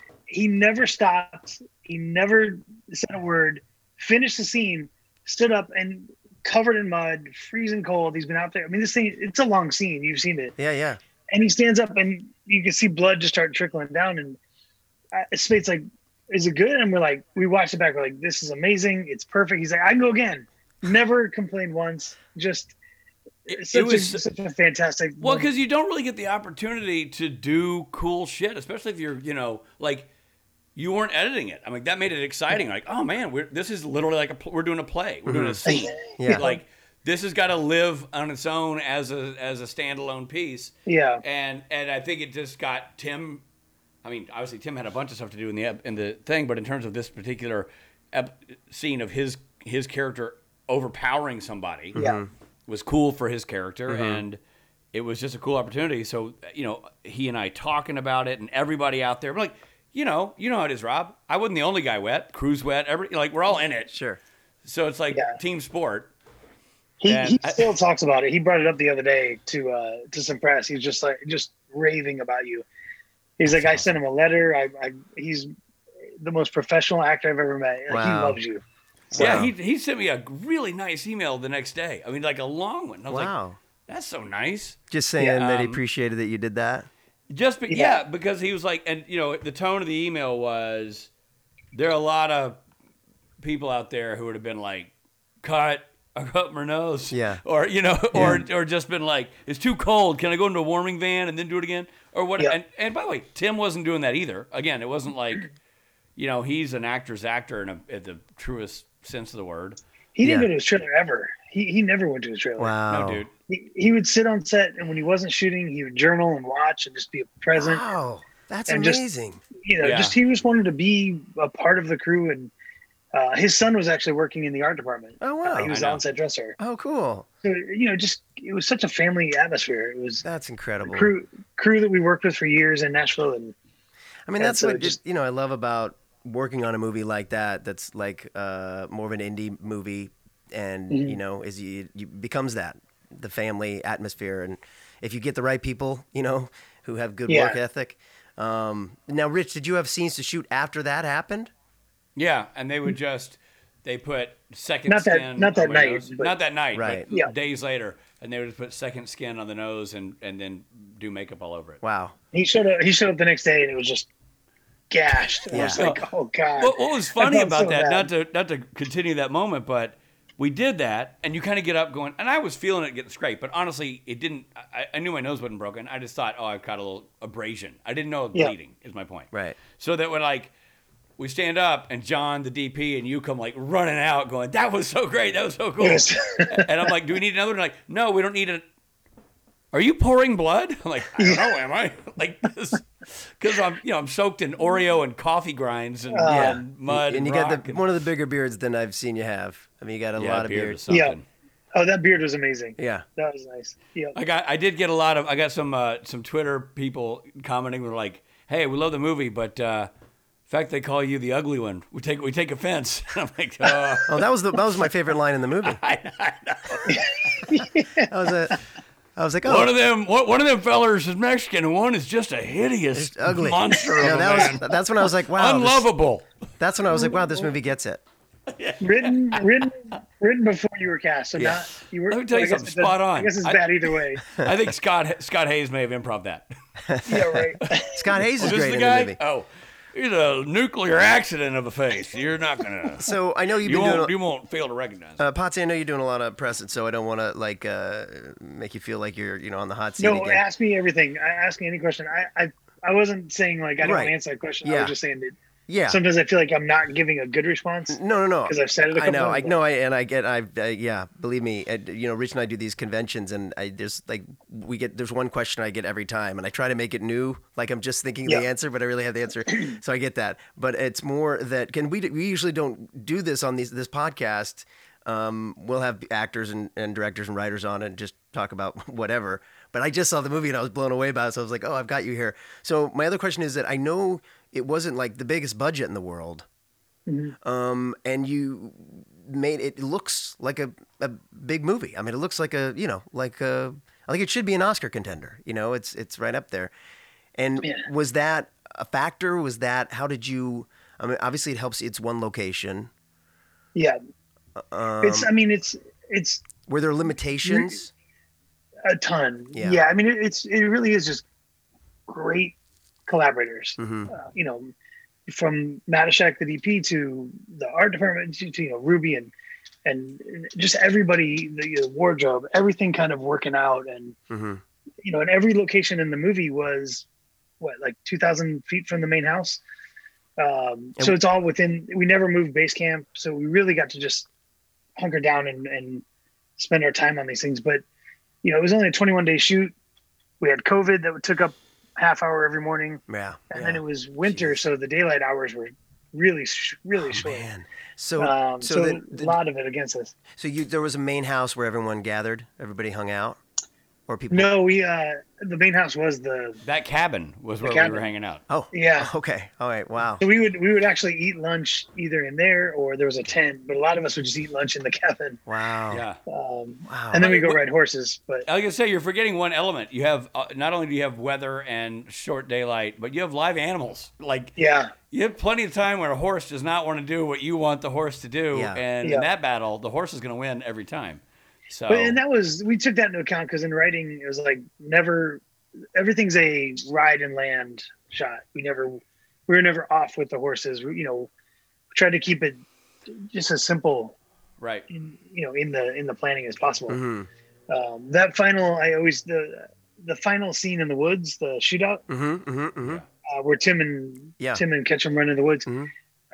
He never stopped. He never said a word. Finished the scene, stood up, and covered in mud, freezing cold. He's been out there. I mean, this thing—it's a long scene. You've seen it. Yeah, yeah. And he stands up, and you can see blood just start trickling down. And uh, Spade's like, "Is it good?" And we're like, we watched it back. We're like, "This is amazing. It's perfect." He's like, "I can go again." Never complained once. Just It, such, it was a, such a fantastic. well moment. because you don't really get the opportunity to do cool shit, especially if you're, you know, like you weren't editing it. I mean, that made it exciting. Like, oh man, we're this is literally like a pl- we're doing a play. We're doing a scene. Yeah. Like this has got to live on its own as a as a standalone piece. yeah. And and I think it just got Tim. I mean, obviously Tim had a bunch of stuff to do in the ep- in the thing, but in terms of this particular ep- scene of his his character overpowering somebody, Yeah. was cool for his character, and it was just a cool opportunity. So you know, he and I talking about it, and everybody out there, we're like, you know, you know how it is, Rob. I wasn't the only guy wet. Crew's wet. Every like we're all in it. Sure. So it's like Yeah. team sport. He, And he I- still talks about it. He brought it up the other day to uh, to some press. He's just like just raving about you. He's like, I sent him a letter. I, I he's the most professional actor I've ever met. Like, He Wow. loves you. Yeah, Wow. he he sent me a really nice email the next day. I mean, like a long one. I was like, Wow. that's so nice. Just saying Yeah, that he um, appreciated that you did that. Just be, Yeah. yeah. because he was like, and you know, the tone of the email was, there are a lot of people out there who would have been like, cut, I cut my nose, Yeah. or you know, or or just been like, it's too cold. Can I go into a warming van and then do it again, or what? Yeah. And and by the way, Tim wasn't doing that either. Again, it wasn't like, you know, he's an actor's actor in, a, in the truest sense of the word. He didn't Yeah. go to his trailer ever. He he never went to his trailer. Wow. No, dude. He, he would sit on set, and when he wasn't shooting, he would journal and watch and just be present. Wow. That's And just- amazing. You know, Yeah. just he just wanted to be a part of the crew. And uh, his son was actually working in the art department. Oh, Uh, wow. he was I the know. on-set dresser. Oh, cool. So you know, just it was such a family atmosphere. It was That's incredible. crew crew that we worked with for years in Nashville, and I mean, And that's so what just- just you know I love about working on a movie like that. That's like uh, more of an indie movie, and Mhm. you know, is you, you becomes that the family atmosphere, and if you get the right people, you know, who have good Yeah. work ethic. Um, now, Rich, did you have scenes to shoot after that happened? Yeah, and they would just they put second Not that- skin not that on my night, nose. but- not that night, Right. but Yeah. days later, and they would just put second skin on the nose and and then do makeup all over it. Wow. he showed up. He showed up the next day, and it was just gashed. And I was Yeah. like, oh god. What, what was funny I felt about so that? bad. Not to not to continue that moment, but we did that, and you kind of get up going, and I was feeling it getting scraped, but honestly, it didn't. I, I knew my nose wasn't broken. I just thought, oh, I've got a little abrasion. I didn't know it was Yeah. bleeding. Is my point. Right. So that when like we stand up, and John, the D P, and you come like running out, going, "That was so great. That was so cool." Yes. And I'm like, "Do we need another?" And like, no, we don't need it. Are you pouring blood? I'm like, I don't know, am I? Like this, because I'm, you know, I'm soaked in Oreo and coffee grinds and, Yeah. and mud and and, you rock got the and- one of the bigger beards than I've seen you have. I mean, you got a yeah, lot of beard beard. is something. Yeah. Oh, that beard was amazing. Yeah. That was nice. Yeah. I got, I did get a lot of, I got some, uh, some Twitter people commenting were like, "Hey, we love the movie, but uh, the fact they call you the ugly one, we take, we take offense." I'm like, uh, Oh, that was the that was my favorite line in the movie. I, I know. That was a. I was like, oh, One of them, one one of them fellers is Mexican, and one is just a hideous, it's ugly. monster Yeah, of a that man. was. That's when I was like, wow. this- Unlovable. that's when I was like, wow, this movie gets it. written, written, written before you were cast. So Yeah. not you were. Let me tell you I guess something, it does- spot on. I guess it's I- bad either way. I think Scott Scott Hayes may have improv that. Yeah, right. Scott Hayes is This great the in guy? the movie. Oh, he's a nuclear accident of a face. You're not gonna. So I know you've You been won't. doing. You won't fail to recognize. Uh, Potsy, I know you're doing a lot of press, and so I don't want to like uh, make you feel like you're, you know, on the hot seat No, again. ask me everything. I ask me any question. I, I, I wasn't saying like I don't Right. answer that question. I Yeah. was just saying that Yeah. sometimes I feel like I'm not giving a good response No, no, no. because I've said it a I couple know, I times. know, I and I get, I, uh, yeah. Believe me, I, you know, Rich and I do these conventions, and I there's like we get there's one question I get every time, and I try to make it new, like I'm just thinking Yeah. the answer, but I really have the answer, so I get that. But it's more that can we we usually don't do this on these this podcast. Um, we'll have actors and, and directors and writers on and just talk about whatever. But I just saw the movie and I was blown away by it, so I was like, oh, I've got you here. So my other question is that I know it wasn't like the biggest budget in the world. Um, and you made it looks like a, a big movie. I mean, it looks like a, you know, like a, I think it should be an Oscar contender. You know, it's it's right up there. And Yeah. was that a factor? Was that, how did you, I mean, obviously it helps, it's one location. Yeah, Um, it's. I mean, it's it's were there limitations? a ton. Yeah. Yeah, I mean, it, it's it really is just great collaborators. Mhm. Uh, you know, from Matashak, the D P, to the art department, to, to you know Ruby and and just everybody, the, the wardrobe, everything kind of working out, and Mm-hmm. you know, and every location in the movie was what like two thousand feet from the main house. Um, And- so it's all within. We never moved base camp, so we really got to just hunker down and, and spend our time on these things. But you know, it was only a twenty-one day shoot. We had COVID that took up half hour every morning, Yeah. and yeah. then it was winter, Jeez. so the daylight hours were really, sh- really Oh, short. man. So, Um, so, so the, a the- lot of it against us. so you, there was a main house where everyone gathered, everybody hung out, or people? No, we uh, the main house was the That cabin was where we cabin. were hanging out. Oh, Yeah. Okay. All right. Wow. So we would we would actually eat lunch either in there or there was a tent, but a lot of us would just eat lunch in the cabin. Wow. Yeah. Um, Wow. and then we go What- ride horses. But I was gonna say you're forgetting one element. You have uh, not only do you have weather and short daylight, but you have live animals. Like yeah, you have plenty of time where a horse does not want to do what you want the horse to do, Yeah. and Yeah. in that battle, the horse is going to win every time. So but and that was we took that into account because in writing it was like never everything's a ride and land shot. We never we were never off with the horses. We, you know, tried to keep it just as simple, right, in, you know, in the in the planning as possible. Mm-hmm. Um, that final, I always the the final scene in the woods, the shootout, Mm-hmm. Mm-hmm. Mm-hmm. uh, where Tim and Yeah. Tim and Ketchum run in the woods. Mhm.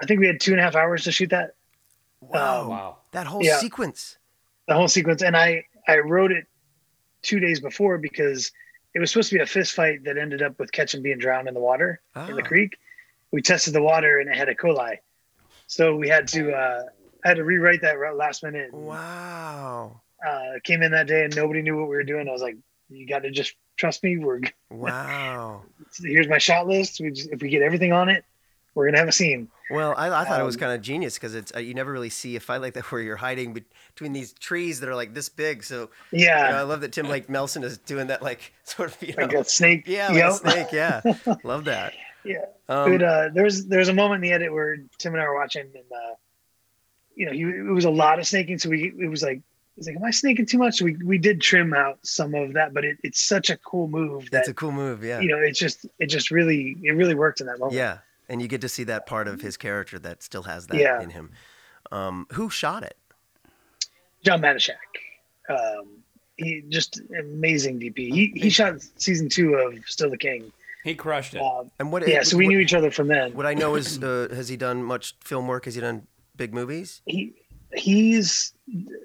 I think we had two and a half hours to shoot that. Wow. Um, Wow. That whole Yeah. sequence. The whole sequence, and I I wrote it two days before because it was supposed to be a fist fight that ended up with Ketchum being drowned in the water in the Ah. creek. We tested the water and it had E. coli, so we had to uh, I had to rewrite that right last minute. And, Wow. uh, came in that day and nobody knew what we were doing. I was like, "You got to just trust me. We're Wow. here's my shot list. We just, if we get everything on it, we're gonna have a scene." Well, I, I thought it was Um, kind of genius because it's uh, you never really see a fight like that where you're hiding be- between these trees that are like this big. So Yeah, you know, I love that Tim Lake Melson is doing that, like sort of you know, like a snake. yeah, like Yep. a snake. Yeah, love that. Yeah. Um, It, uh, there's there's a moment in the edit where Tim and I were watching, and uh, you know, he, it was a lot of snaking. So we it was like he's like, "Am I snaking too much?" We we did trim out some of that, but it, it's such a cool move that That's a cool move. Yeah, you know, it's just it just really it really worked in that moment. yeah, and you get to see that part of his character that still has that Yeah. in him. Um, who shot it? John Matashak, um, he just amazing D P. He he shot season two of Still the King. He crushed it. Um, And what? yeah, so we what, knew each other from then. What I know is, uh, has he done much film work? Has he done big movies? he he's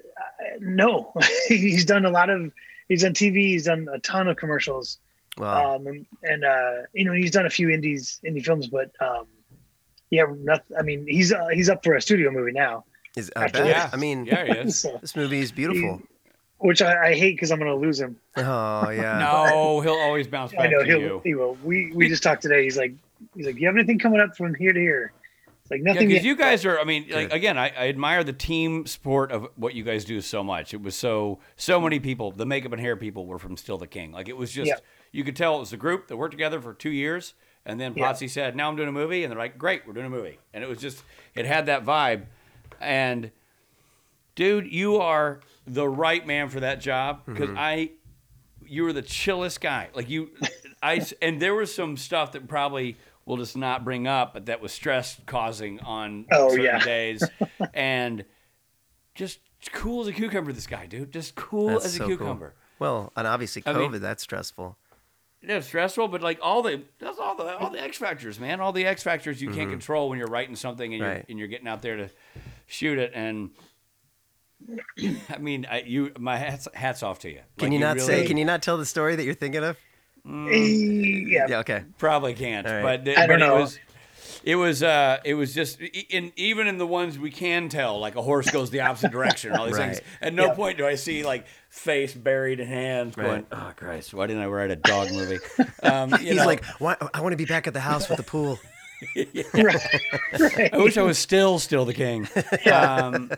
no he's done a lot of he's done T V, he's done a ton of commercials, Wow. um and, and uh you know, he's done a few indies indie films, but um yeah not, I mean he's uh, he's up for a studio movie now. Is I after bet. yeah. I mean, yeah, he is. So, this movie is beautiful. which I, I hate because I'm gonna lose him. Oh yeah. No, he'll always bounce I back know to he'll you. he will. We we just talked today. He's like he's like, "You have anything coming up from here to here?" It's like Yeah, nothing because yet. you guys are. I mean, like Good. again, I, I admire the team sport of what you guys do so much. It was so so many people. The makeup and hair people were from Still the King. Like it was just Yeah. you could tell it was a group that worked together for two years, and then Yeah. Potsy said, "Now I'm doing a movie," and they're like, "Great, we're doing a movie," and it was just it had that vibe. And dude, you are the right man for that job because I, you were the chillest guy. Like you, I and there was some stuff that probably we'll just not bring up, but that was stress causing on Oh, certain yeah. days, and just cool as a cucumber. This guy, dude, just cool That's as a so cucumber. cool. Well, and obviously I COVID, mean- that's stressful. Yeah, stressful, but like all the that's all the all the X factors, man. All the X factors you can't control when you're writing something and you're Right. and you're getting out there to shoot it. And I mean, I, you my hats hats off to you. Can Like, you not really say? Can you not tell the story that you're thinking of? yeah, Yeah. Okay. Probably can't, All right. but I but don't know. it was. It was uh it was just in even in the ones we can tell, like a horse goes the opposite direction and all these Right. things. At no Yeah. point do I see like face buried in hands going, Right. oh Christ, why didn't I write a dog movie? Um, you He's know, like, Why, I want to be back at the house with the pool. right, right. I wish I was still still the king. Um,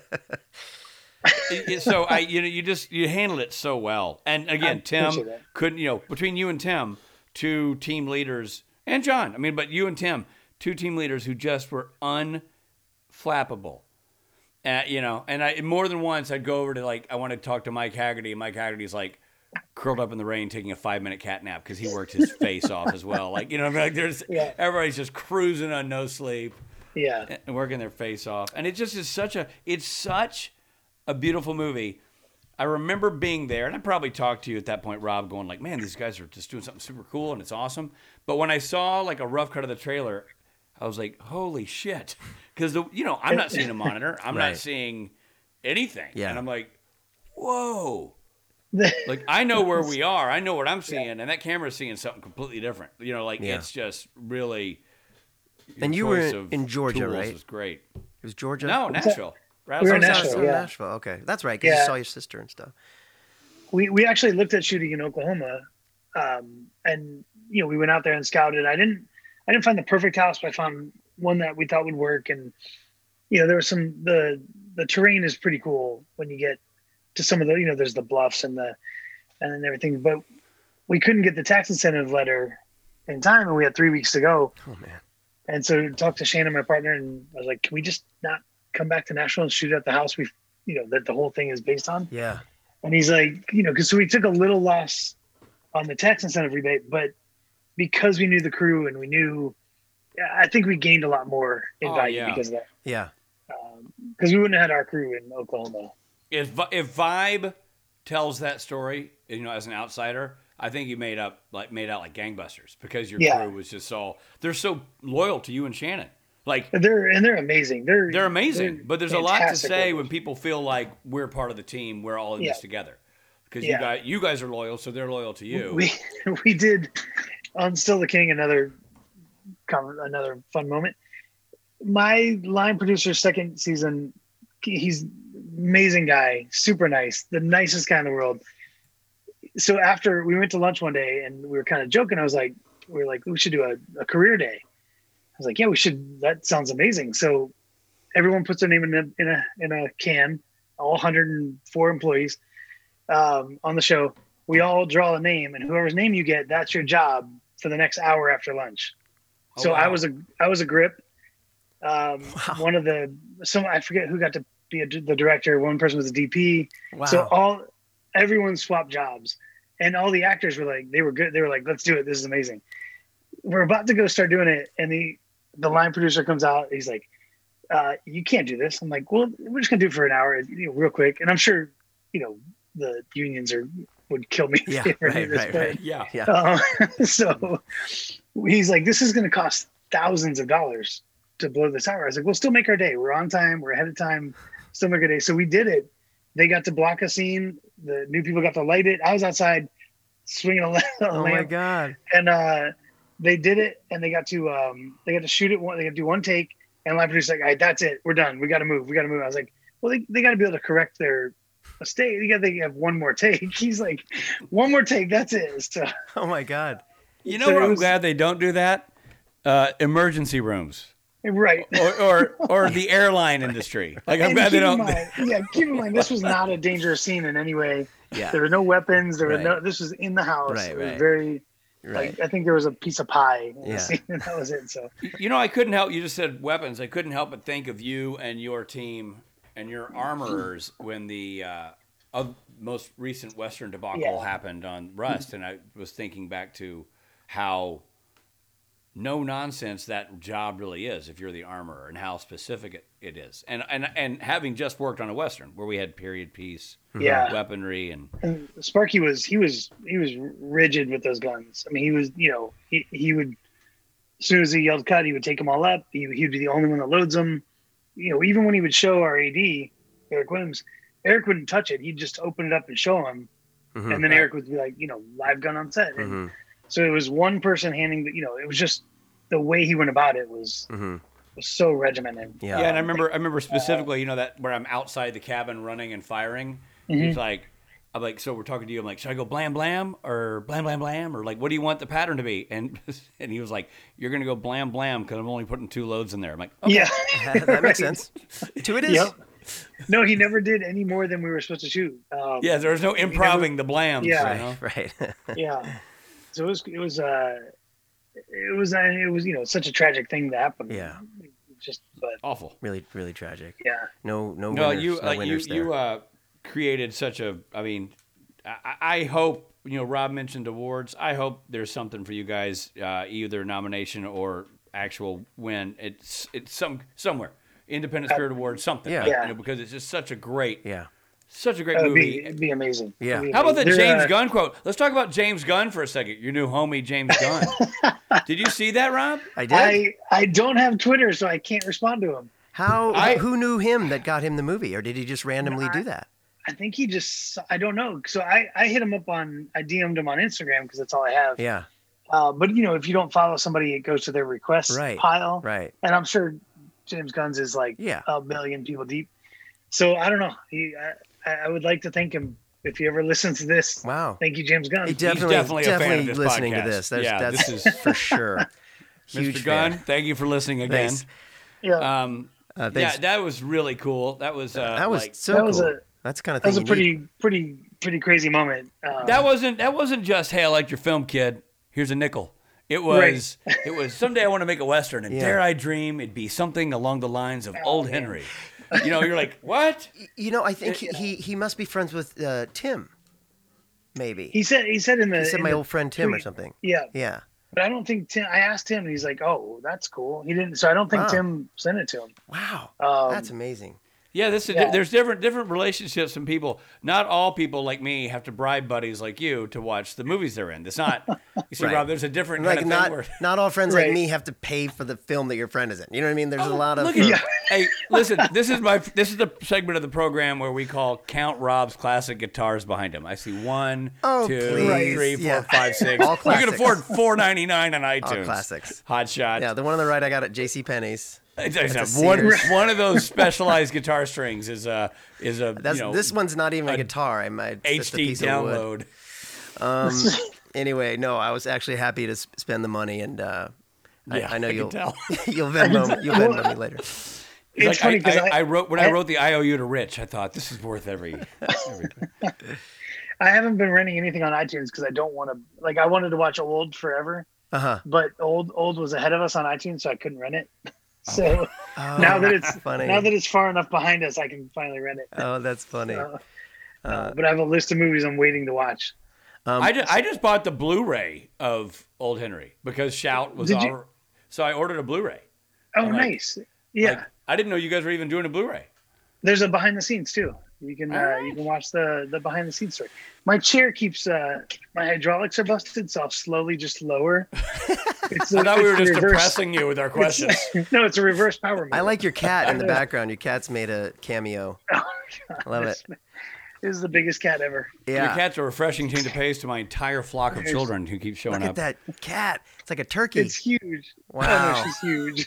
it- it- so I, you know, you just you handled it so well. And again, I Tim appreciate that. couldn't, you know, between you and Tim, two team leaders, and John. I mean, but you and Tim, two team leaders who just were unflappable. Uh, you know, and I more than once I'd go over to like I want to talk to Mike Haggerty, and Mike Haggerty's like curled up in the rain taking a five minute cat nap because he worked his face off as well. Like you know, like there's Yeah. everybody's just cruising on no sleep Yeah, and working their face off. And it just is such a it's such a beautiful movie. I remember being there, and I probably talked to you at that point, Rob, going like, "Man, these guys are just doing something super cool, and it's awesome." But when I saw like a rough cut of the trailer, I was like, "Holy shit!" Because the you know I'm not seeing a monitor, I'm Right. not seeing anything, Yeah. and I'm like, "Whoa!" Like I know where we are, I know what I'm seeing, and that camera's seeing something completely different. You know, like Yeah. it's just really. And your you were choice in- of in Georgia, tools right? is great. It was Georgia. No, Nashville. We were Oh, in it's Nashville, Nashville. yeah. Nashville. Okay, that's right. Because you Yeah. saw your sister and stuff. we we actually looked at shooting in Oklahoma, um, and you know we went out there and scouted. I didn't I didn't find the perfect house, but I found one that we thought would work. And you know there was some the the terrain is pretty cool when you get to some of the you know there's the bluffs and the and then everything. But we couldn't get the tax incentive letter in time, and we had three weeks to go. Oh man. And so talked to Shannon, my partner, and I was like, "Can we just not come back to Nashville and shoot at the house we, you know, that the whole thing is based on?" Yeah. And he's like, you know, because so we took a little loss on the tax incentive rebate, but because we knew the crew and we knew, I think we gained a lot more in Oh, value yeah. because of that. Yeah. Because we wouldn't have had our crew in Oklahoma. If Vi- if Vibe tells that story, you know, as an outsider, I think you made up like made out like gangbusters because your Yeah. crew was just so they're so loyal to you and Shannon. Like They're and they're amazing. They're they're amazing, they're but there's a lot to fantastic say writers. when people feel like we're part of the team. We're all in Yeah. this together because Yeah. you guys you guys are loyal, so they're loyal to you. We we did on Still the King, another com- another fun moment. My line producer second season, he's amazing guy, super nice, the nicest guy in the world. So after we went to lunch one day and we were kind of joking, I was like, we were like, we should do a, a career day. I was like, yeah, we should. That sounds amazing. So everyone puts their name in a in a in a can. All one hundred four employees um, on the show. We all draw a name, and whoever's name you get, that's your job for the next hour after lunch. Oh, So I wow. was a I was a grip. Um, Wow. One of the some I forget who got to be a, the director. One person was a D P. Wow. So all everyone swapped jobs, and all the actors were like, they were good. They were like, let's do it. This is amazing. We're about to go start doing it, and the the line producer comes out. He's like, uh, you can't do this. I'm like, well, we're just gonna do it for an hour, you know, real quick. And I'm sure, you know, the unions are would kill me. if Yeah, they ever knew right, this, right, but- right. yeah. Yeah. uh, so he's like, this is going to cost thousands of dollars to blow this hour. I was like, we'll still make our day. We're on time. We're ahead of time. Still make our day. So we did it. They got to block a scene. The new people got to light it. I was outside swinging a, la- a Oh my lamp, God. and uh, they did it. And they got to um, they got to shoot it. One, they got to do one take. And line producer's like, all right, that's it. We're done. We got to move. We got to move. I was like, well, they, they got to be able to correct their mistake. They got to have one more take. He's like, one more take. That's it. So. Oh my God. You know So where it I'm was- glad they don't do that? Uh, emergency rooms. Right. Or, or or the airline industry. Like I'm And glad they keep in don't. mind- yeah, keep in mind, this was not a dangerous scene in any way. Yeah. There were no weapons. There were Right. no. This was in the house. Right, It was right. very. Right. Like, I think there was a piece of pie in Yeah. the scene, and that was it. So You know, I couldn't help. You just said weapons. I couldn't help but think of you and your team and your armorers when the uh, of most recent Western debacle Yeah. happened on Rust, and I was thinking back to how no nonsense that job really is if you're the armorer, and how specific it, it is. And and and having just worked on a Western where we had period piece Yeah. weaponry and and Sparky was he was he was rigid with those guns. I mean, he was you know he he would as soon as he yelled cut, he would take them all up. He he'd be the only one that loads them. You know, even when he would show our A D Eric Williams, Eric wouldn't touch it. He'd just open it up and show him, Mhm. and then Right. Eric would be like, you know, live gun on set. And Mhm. so it was one person handing the, you know, it was just the way he went about it was, Mhm. was so regimented. Yeah. Yeah, and I remember, I remember specifically, you know, that where I'm outside the cabin running and firing. Mm-hmm. He's like, I'm like, so we're talking to you. I'm like, should I go blam blam or blam blam blam or like, what do you want the pattern to be? And and he was like, you're gonna go blam blam because I'm only putting two loads in there. I'm like, okay. Yeah. That makes sense. Two it is. Yep. No, he never did any more than we were supposed to shoot. Um, Yeah, there was no improving the blams. Yeah. You know? Right. yeah. So it was, it was, uh, it was, uh, it was, you know, such a tragic thing to happen. Yeah. Just, but Awful. Really, really tragic. yeah. No, no, No, winners, you no uh, you winners there. you uh, created such a. I mean, I, I hope you know. Rob mentioned awards. I hope there's something for you guys, uh, either nomination or actual win. It's it's some somewhere. Independent Spirit Award, something. Yeah. Like, Yeah. You know, because it's just such a great, yeah. such a great It would movie. be, it'd be amazing. Yeah. It'd be How about the amazing. There, James uh, Gunn quote? Let's talk about James Gunn for a second. Your new homie, James Gunn. Did you see that, Rob? I did. I, I don't have Twitter, so I can't respond to him. How? I- who knew him that got him the movie, or did he just randomly do that? I think he just, I don't know. So I, I hit him up on, I D M'd him on Instagram because that's all I have. Yeah. Uh, but, you know, if you don't follow somebody, it goes to their request Right. pile. Right. And I'm sure James Gunn's is like Yeah. a million people deep. So I don't know. He, I, I would like to thank him if he ever listens to this. Wow. Thank you, James Gunn. He definitely, definitely a fan of definitely this listening podcast. to this. That's, Yeah, that's this is- for sure. Huge Mister Gunn, fan. thank you for listening again. Thanks. yeah. Um, Uh, yeah, thanks. that was really cool. That was uh, that was like, so that cool. was a That's the kind of that thing was a you need. pretty pretty pretty crazy moment. Um, that wasn't that wasn't just hey, I liked your film, kid. Here's a nickel. It was it was someday I want to make a western, and Yeah. dare I dream it'd be something along the lines of Oh, Old man. Henry. You know, you're like, what? You know, I think he, he he must be friends with uh, Tim. Maybe he said he said in the He said in my the old friend Tim or tweet- something. Yeah, Yeah. but I don't think Tim. I asked him, and he's like, "Oh, that's cool." He didn't, so I don't think Wow. Tim sent it to him. Wow. Um, That's amazing. Yeah, this is, Yeah. there's different different relationships and people. Not all people like me have to bribe buddies like you to watch the movies they're in. It's not. You see, Right. Rob, there's a different Like kind of not thing where. not all friends like Right. me have to pay for the film that your friend is in. You know what I mean? There's a lot of Look at you. Yeah. Hey, listen. This is my. This is the segment of the program where we call Count Rob's classic guitars behind him. I see one, Oh, two, please. three, four, Yeah. five, six. All You classics. can afford four ninety nine on iTunes. classics. Hot shot. yeah, the one on the right I got at J C Penney's. It's- it's a a- one, Sears. one of those specialized guitar strings is a is a That's you know, this one's not even a guitar. I might just a H D piece of wood. download. Um, anyway, no, I was actually happy to s- spend the money, and uh, Yeah, I, I know I can you'll tell. you'll Venmo you'll Venmo me later. It's Like, funny I, because I, I, I wrote when I, I- wrote the I O U to Rich. I thought this is worth every. every I haven't been renting anything on iTunes because I don't want to. Like, I wanted to watch Old forever, Uh huh. but Old Old was ahead of us on iTunes, so I couldn't rent it. So now that it's Oh, funny. now that it's far enough behind us, I can finally rent it. Oh, that's funny. Uh, Uh, but I have a list of movies I'm waiting to watch. um, I just, I just bought the Blu-ray of Old Henry because Shout was Did you- all, so I ordered a Blu-ray. Oh, I'm like- nice. Yeah, Like, I didn't know you guys were even doing a Blu-ray. there's a behind the scenes too. You can uh, Alright. you can watch the the behind the scenes story. My chair keeps uh, my hydraulics are busted, so I'll slowly just lower. It's I thought we were just reverse, depressing you with our questions. No, it's a reverse power move. I like your cat in the background. Your cat's made a cameo. Oh, I love it. This is the biggest cat ever. Your Yeah. cat's a refreshing change of pace to my entire flock of children who keep showing Look up. at that cat. It's like a turkey. It's huge. Wow. Oh, no, she's huge.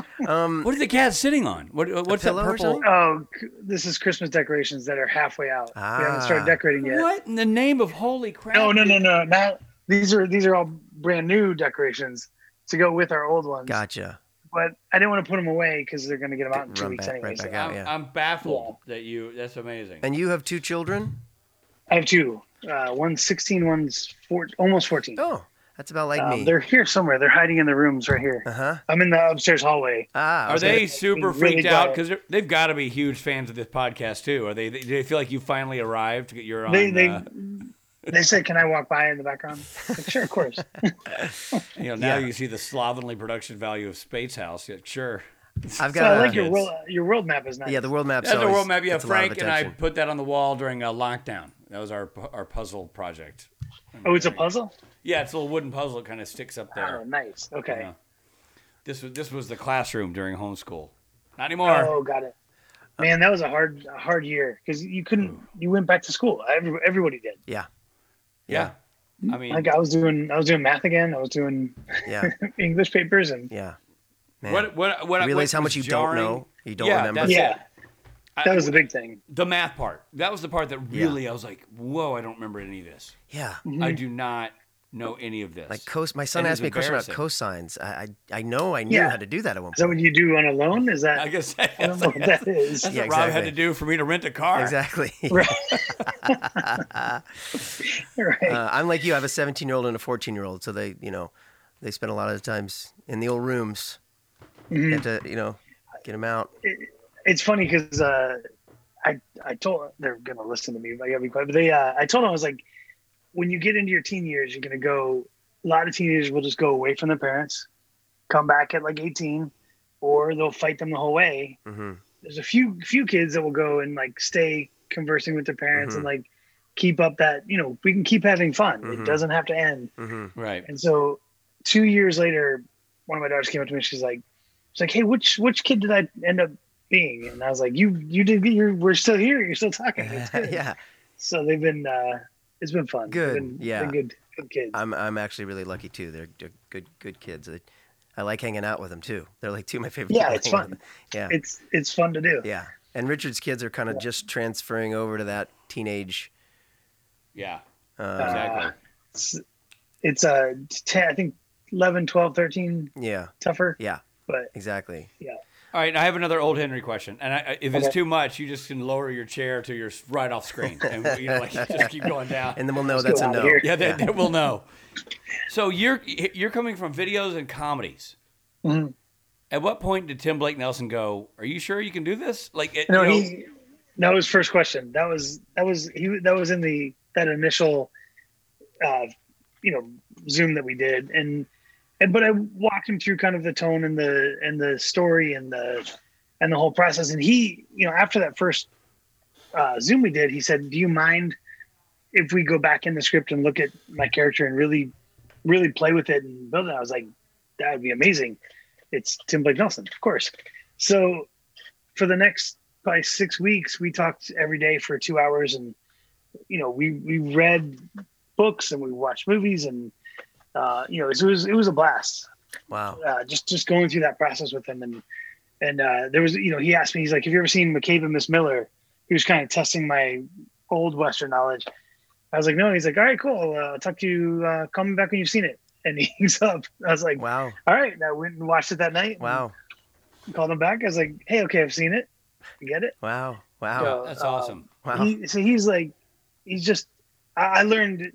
Um, What is the cat sitting on? What, what's that pillow or purple? something? Oh, c- this is Christmas decorations that are halfway out. We haven't Ah. started decorating yet. What in the name of holy crap? No, no, no, no. Not these are these are all brand new decorations to go with our old ones. Gotcha. But I didn't want to put them away because they're going to get them out in two Run weeks back- anyway. right so- back out. I'm, yeah. I'm baffled that you. That's amazing. And you have two children? I have two. Uh, one's sixteen, one's four, almost fourteen. Oh, that's about like Um, me. they're here somewhere. They're hiding in the rooms right here. Uh huh. I'm in the upstairs hallway. Ah, Are okay. they super Really freaked out? quiet. Because they've got to be huge fans of this podcast too. Are they? Do they feel like you finally arrived? You're on. They they uh, they said, "Can I walk by in the background?" Like, sure, of course. you know, now Yeah. you see the slovenly production value of Space House. Yeah, sure. I've So got I a, like your kids. world. Your world map is nice. yeah, the world map's That's the always world map. Yeah, gets a lot of Frank and I attention. put that on the wall during a lockdown. That was our our puzzle project. Oh, it's a puzzle. Yeah, it's a little wooden puzzle. It kind of sticks up Oh, there. nice. Okay. Yeah. This was this was the classroom during homeschool. Not anymore. Oh, got it. Man, that was a hard, a hard year because you couldn't. You went back to school. Every, everybody did. Yeah. yeah. I mean, Like I was doing, I was doing math again. I was doing Yeah. English papers, and Yeah. Man. what what what you realize what how was much you jarring- don't know, you don't Yeah, remember. that's yeah, it. I- that was the big thing. the math part. That was the part that Yeah. really I was like, whoa, I don't remember any of this. Yeah. I do not know any of this. Like cos, my son And asked it's me a question about embarrassing. cosines. I, I I know I knew Yeah. how to do that at one Is that point. what you do on a loan? Is that? I guess I don't know what that is. that's Yeah, what Rob had exactly. to do for me to rent a car. Exactly. Right. right. Uh, I'm like you. I have a seventeen year old and a fourteen year old, so they, you know, they spend a lot of the times in the old rooms. Mhm. You have to, you know, get them out. It's funny because uh, I I told they're gonna listen to me. But I gotta be quiet. But they uh, I told them I was like, when you get into your teen years, you're gonna go. A lot of teenagers will just go away from their parents, come back at like eighteen, or they'll fight them the whole way. Hmm. There's a few few kids that will go and like stay conversing with their parents Mhm. and like keep up that, you know, we can keep having fun. Mhm. It doesn't have to end. Hmm. Right. And so two years later, one of my daughters came up to me. She's like, she's like, hey, which which kid did I end up being? And I was like, you you did. You're we're still here. You're still talking. It's good. Yeah. So they've been. Uh, it's been fun. Good, They've been, yeah. been good good kids. I'm I'm actually really lucky too. They're, they're good good kids. I, I like hanging out with them too. They're like two of my favorite. Yeah, people it's to hang out fun. with. Yeah. It's it's fun to do. Yeah. And Richard's kids are kind of just transferring over to that teenage. Yeah. Uh, Exactly. It's, it's uh, ten, I think eleven, twelve, thirteen yeah. tougher. Yeah. But Exactly. All right, I have another old Henry question, and I, if it's Okay. too much, you just can lower your chair to your right off screen, and you know, like just keep going down. And then we'll know Let's that's go a out no. here. yeah, they, they will know. So you're you're coming from videos and comedies. Mhm. At what point did Tim Blake Nelson go? Are you sure you can do this? Like, it, no, you know, he that was first question. That was that was he that was in the that initial, uh, you know, Zoom that we did, and and but I walked him through kind of the tone and the and the story and the and the whole process. And he, you know, after that first uh, Zoom we did, he said, "Do you mind if we go back in the script and look at my character and really, really play with it and build it?" I was like, "That would be amazing." It's Tim Blake Nelson, of course. So for the next probably six weeks, we talked every day for two hours, and you know, we we read books and we watched movies, and uh, you know, it was it was a blast. Wow. Uh, just just going through that process with him, and and uh, there was, you know, he asked me, he's like, "Have you ever seen McCabe and Miss Miller?" He was kind of testing my old Western knowledge. I was like, "No." He's like, "All right, cool. Uh, I'll talk to you. Uh, call me back when you've seen it." And he hangs up. I was like, Wow. "All right." And I went and watched it that night. Wow. Called him back. I was like, "Hey, okay, I've seen it. You get it?" Wow. Wow. So, That's um, awesome. Wow. He, so he's like, he's just, I, I learned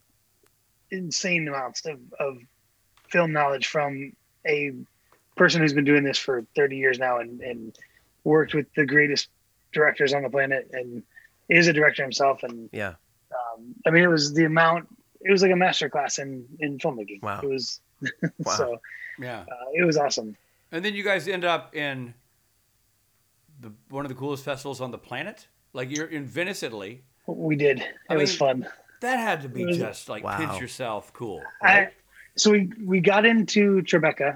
insane amounts of, of film knowledge from a person who's been doing this for thirty years now, and, and worked with the greatest directors on the planet, and is a director himself. And Yeah. um, I mean, it was the amount, it was like a master class in, in filmmaking. Wow. It was, Wow. so Yeah. uh, it was awesome. And then you guys end up in the one of the coolest festivals on the planet. Like you're in Venice, Italy. We did. It I was mean, fun. That had to be It was- just like Wow. pinch yourself cool. I, Right? so we, we got into Tribeca,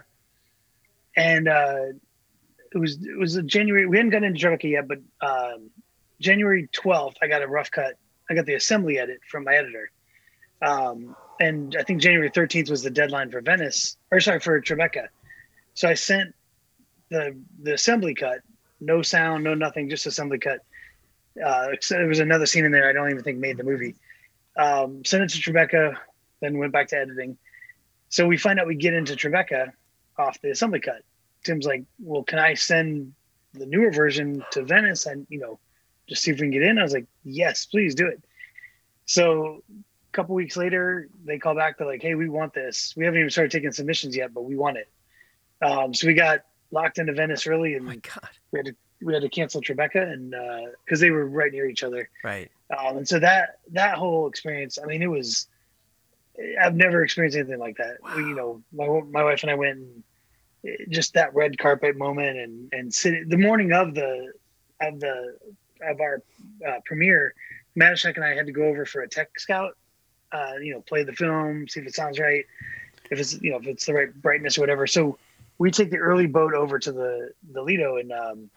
and uh, it was it was a January. We hadn't gotten into Tribeca yet, but um, January twelfth, I got a rough cut. I got the assembly edit from my editor, um, and I think January thirteenth was the deadline for Venice, or sorry, for Tribeca. So I sent the the assembly cut, no sound, no nothing, just assembly cut. Uh, except there was another scene in there I don't even think made the movie. Um, sent it to Tribeca, then went back to editing. So we find out we get into Tribeca off the assembly cut. Tim's like, "Well, can I send the newer version to Venice and, you know, just see if we can get in?" I was like, "Yes, please do it." So a couple weeks later, they call back. They're like, "Hey, we want this. We haven't even started taking submissions yet, but we want it." Um, so we got locked into Venice early, Oh and my God. we had to we had to cancel Tribeca, and because they were right near each other. Right. Um, and so that that whole experience, I mean, it was, I've never experienced anything like that. Wow. We, you know, my my wife and I went, and it- just that red carpet moment, and and sit, the morning of the of the of our uh, premiere, Matashek and I had to go over for a tech scout. Uh, you know, play the film, see if it sounds right, if it's, you know, if it's the right brightness or whatever. So we take the early boat over to the the Lido, and um,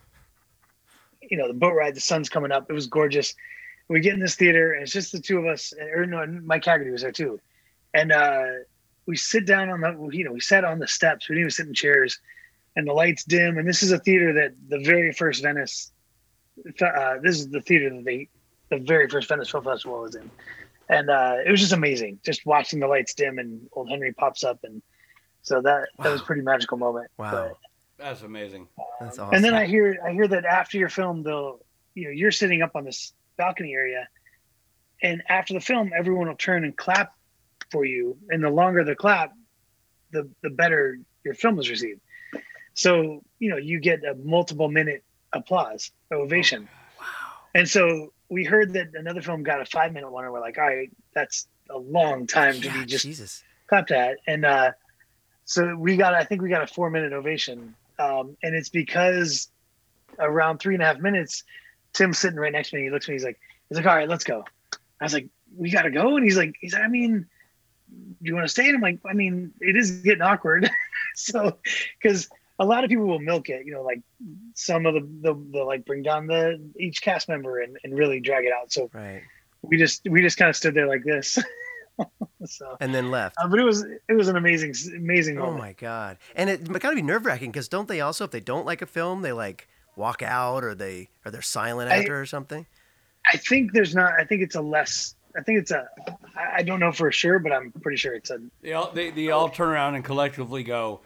you know, the boat ride, the sun's coming up. It was gorgeous. We get in this theater, and it's just the two of us. Or no, Mike Haggerty was there too. And uh, we sit down on the, you know, we sat on the steps. We didn't even sit in chairs, and the lights dim. And this is a theater that the very first Venice, uh, this is the theater that they, the very first Venice Film Festival was in. And uh, it was just amazing, just watching the lights dim and Old Henry pops up. And so that, that was a pretty magical moment. Wow. But, That's amazing. That's awesome. and then I hear I hear that after your film, they'll, you know, you're sitting up on this balcony area, and after the film, everyone will turn and clap for you. And the longer the clap, the the better your film is received. So, you know, you get a multiple minute applause, ovation. Wow. And so we heard that another film got a five minute one, and we're like, all right, that's a long time to Yeah, be just Jesus. clapped at. And uh, so we got, I think we got a four minute ovation. Um, and it's because around three and a half minutes, Tim's sitting right next to me. He looks at me. He's like, he's like, "All right, let's go." I was like, "We got to go." And he's like, he's like, I mean, do you want to stay? And I'm like, I mean, it is getting awkward. So, because a lot of people will milk it, you know, like some of the, the, the like bring down the, each cast member and, and really drag it out. So Right. we just, we just kind of stood there like this. So, And then left. uh, but it was, it was an amazing, amazing Oh moment. my God. And it got to be nerve wracking because don't they also, if they don't like a film, they like walk out or they, or they're silent I- after or something? I think there's not. I think it's a less. I think it's a. I I don't know for sure, but I'm pretty sure it's a. They all, they, they all turn around and collectively go,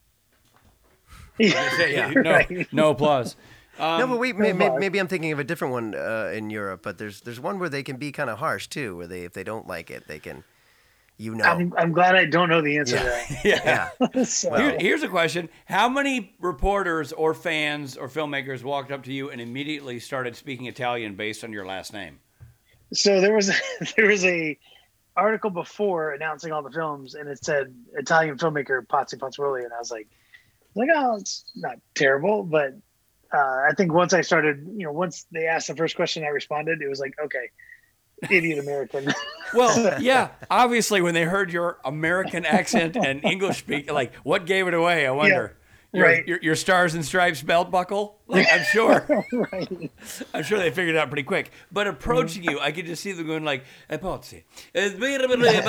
Yeah, say, yeah, no, right. no applause. Um, No, but wait, may, no, may, but- maybe I'm thinking of a different one uh, in Europe, but there's there's one where they can be kind of harsh too, where they if they don't like it, they can, you know. I'm. I'm glad I don't know the answer Yeah. to yeah. Yeah. So, Here, here's a question. How many reporters or fans or filmmakers walked up to you and immediately started speaking Italian based on your last name? so there was there was a article before announcing all the films, and it said Italian filmmaker Pazzi Pazzaroli, and I was like, like, oh, it's not terrible, but uh, I think once I started, you know, once they asked the first question, I responded. It was like, okay, idiot American. Well, yeah, obviously when they heard your American accent and English speak, like what gave it away? I wonder. Your, right. your, your Stars and Stripes belt buckle? Like, I'm sure. Right. I'm sure they figured it out pretty quick. But approaching you, I could just see them going like, "Eh, Pozzi." And you're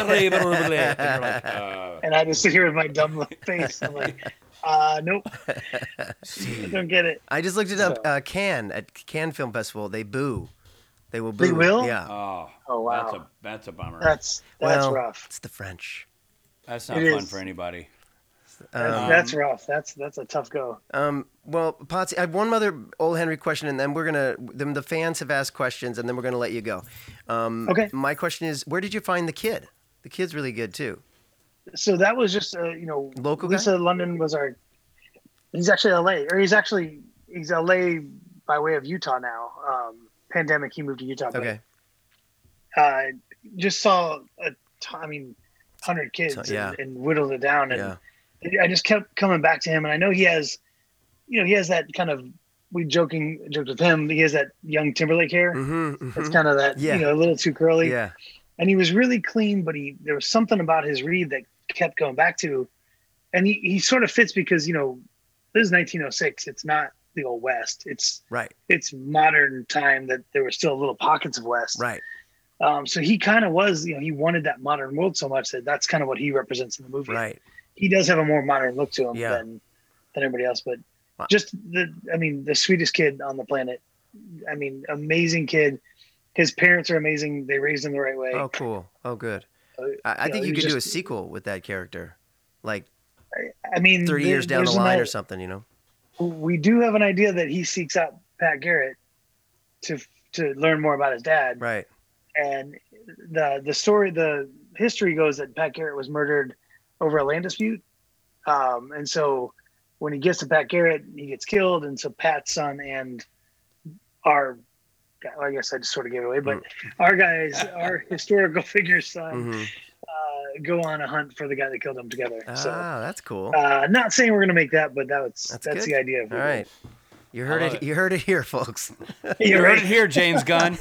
like, uh, And I just sit here with my dumb face. I'm like, uh, nope. I don't get it. I just looked it up. So- Uh, Cannes at Cannes Film Festival, they boo. They will boo. They will? Yeah. oh, Oh, wow. that's a that's a bummer. That's that's well, rough. it's the French. That's not It fun is. for anybody. That's, Um, that's rough. That's that's a tough go. Um, well, Potsy, I have one other old Henry question, and then we're gonna. Then the fans have asked questions, and then we're gonna let you go. Um, Okay. My question is, where did you find the kid? The kid's really good too. So that was just uh, you know, Local guy? Lisa London was our. He's actually L A, or he's actually he's L A by way of Utah now. Um, pandemic, he moved to Utah. but, Okay. Uh, just saw a t- I mean, hundred kids So- yeah. and, and whittled it down, and Yeah. I just kept coming back to him, and I know he has, you know, he has that kind of we joking joked with him. He has that young Timberlake hair. Mm-hmm, It's kind of that, Yeah. you know, a little too curly. Yeah. And he was really clean, but he there was something about his read that kept going back to, and he, he sort of fits because you know this is nineteen oh six. It's not the old West. It's Right. it's modern time that there were still little pockets of West. Right. Um, so he kind of was, you know, he wanted that modern world so much that that's kind of what he represents in the movie. Right. He does have a more modern look to him Yeah. than than everybody else, but Wow. just the, I mean, the sweetest kid on the planet. I mean, amazing kid. His parents are amazing. They raised him the right way. Oh, cool. Oh, good. Uh, I, I you think know, you he could do a just- sequel with that character, like I mean, thirty there- years down the there's line an- or something. You know. We do have an idea that he seeks out Pat Garrett to to learn more about his dad. Right. And the the story, the history goes that Pat Garrett was murdered over a land dispute. Um, and so when he gets to Pat Garrett, he gets killed. And so Pat's son and our, well, I guess I just sort of gave it away, but our guys, our historical figure son, hmm uh, go on a hunt for the guy that killed him together. Ah, So, that's cool. uh, not saying we're going to make that, but that's, That's that's, good. the idea. Of All right. You heard I it, love it. You heard it here, folks. You You're heard right. it here, James Gunn.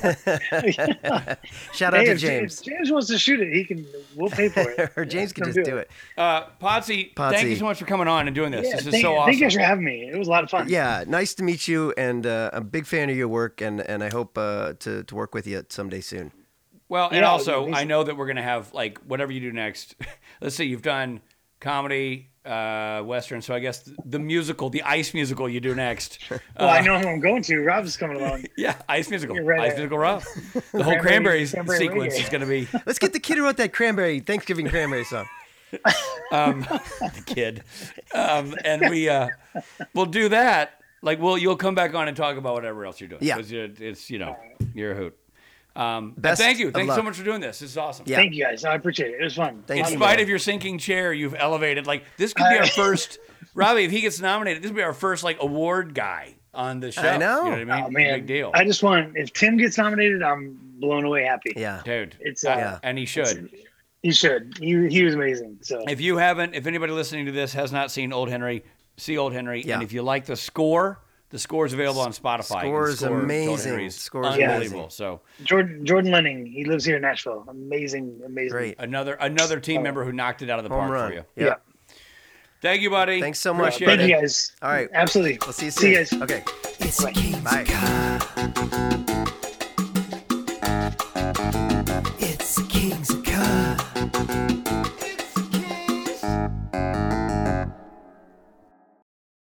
Shout out Hey, to if, James. if James wants to shoot it, he can. We'll pay for it. or James Yeah, can come just do it. Uh, Potsy, thank you Potsy. so much for coming on and doing this. Yeah, this is thank, so thank awesome. you guys for having me. It was a lot of fun. Yeah, nice to meet you, and uh, I'm a big fan of your work, and, and I hope uh, to to work with you someday soon. Well, and Yeah, also, amazing. I know that we're going to have, like, whatever you do next. Let's see, you've done comedy, uh, Western, so I guess the, the musical, the Ice musical you do next. Well, I know who I'm going to. Rob's coming along. Yeah, Ice musical. You're right. Ice musical Rob. The whole Cranberry- Cranberries Cranberry sequence reggae. is going to be Let's get the kid who wrote that cranberry Thanksgiving cranberry song. um, the kid. Um, and we, uh, we'll do that. Like, well, you'll come back on and talk about whatever else you're doing. Yeah. 'Cause you're- it's, you know, you're a hoot. Um, but Best thank you. of Thanks so luck. much for doing this. This is awesome. Yeah. Thank you guys. I appreciate it. It was fun. Thank In you. spite of your sinking chair, you've elevated. Like, this could be our first, Robbie, if he gets nominated, this would be our first, like, award guy on the show. I know. You know what I mean? Oh man, Big deal. I just want if Tim gets nominated, I'm blown away happy. Yeah. Dude. It's Uh, uh, Yeah. And he should. he should. He he was amazing. So If you haven't, if anybody listening to this has not seen Old Henry, see Old Henry. Yeah. And if you like the score, the score is available on Spotify. Score The is Old amazing. Henry is Score is unbelievable. amazing. So Jordan Jordan Lenning, he lives here in Nashville. Amazing, amazing. Great. another another team member who knocked it out of the Home park run. for you. Yeah. Yeah. Thank you, buddy. Thanks so much, Appreciate Thank it. you guys. All right. Absolutely. We'll see you soon. See you guys. Okay. It's a Bye. Bye.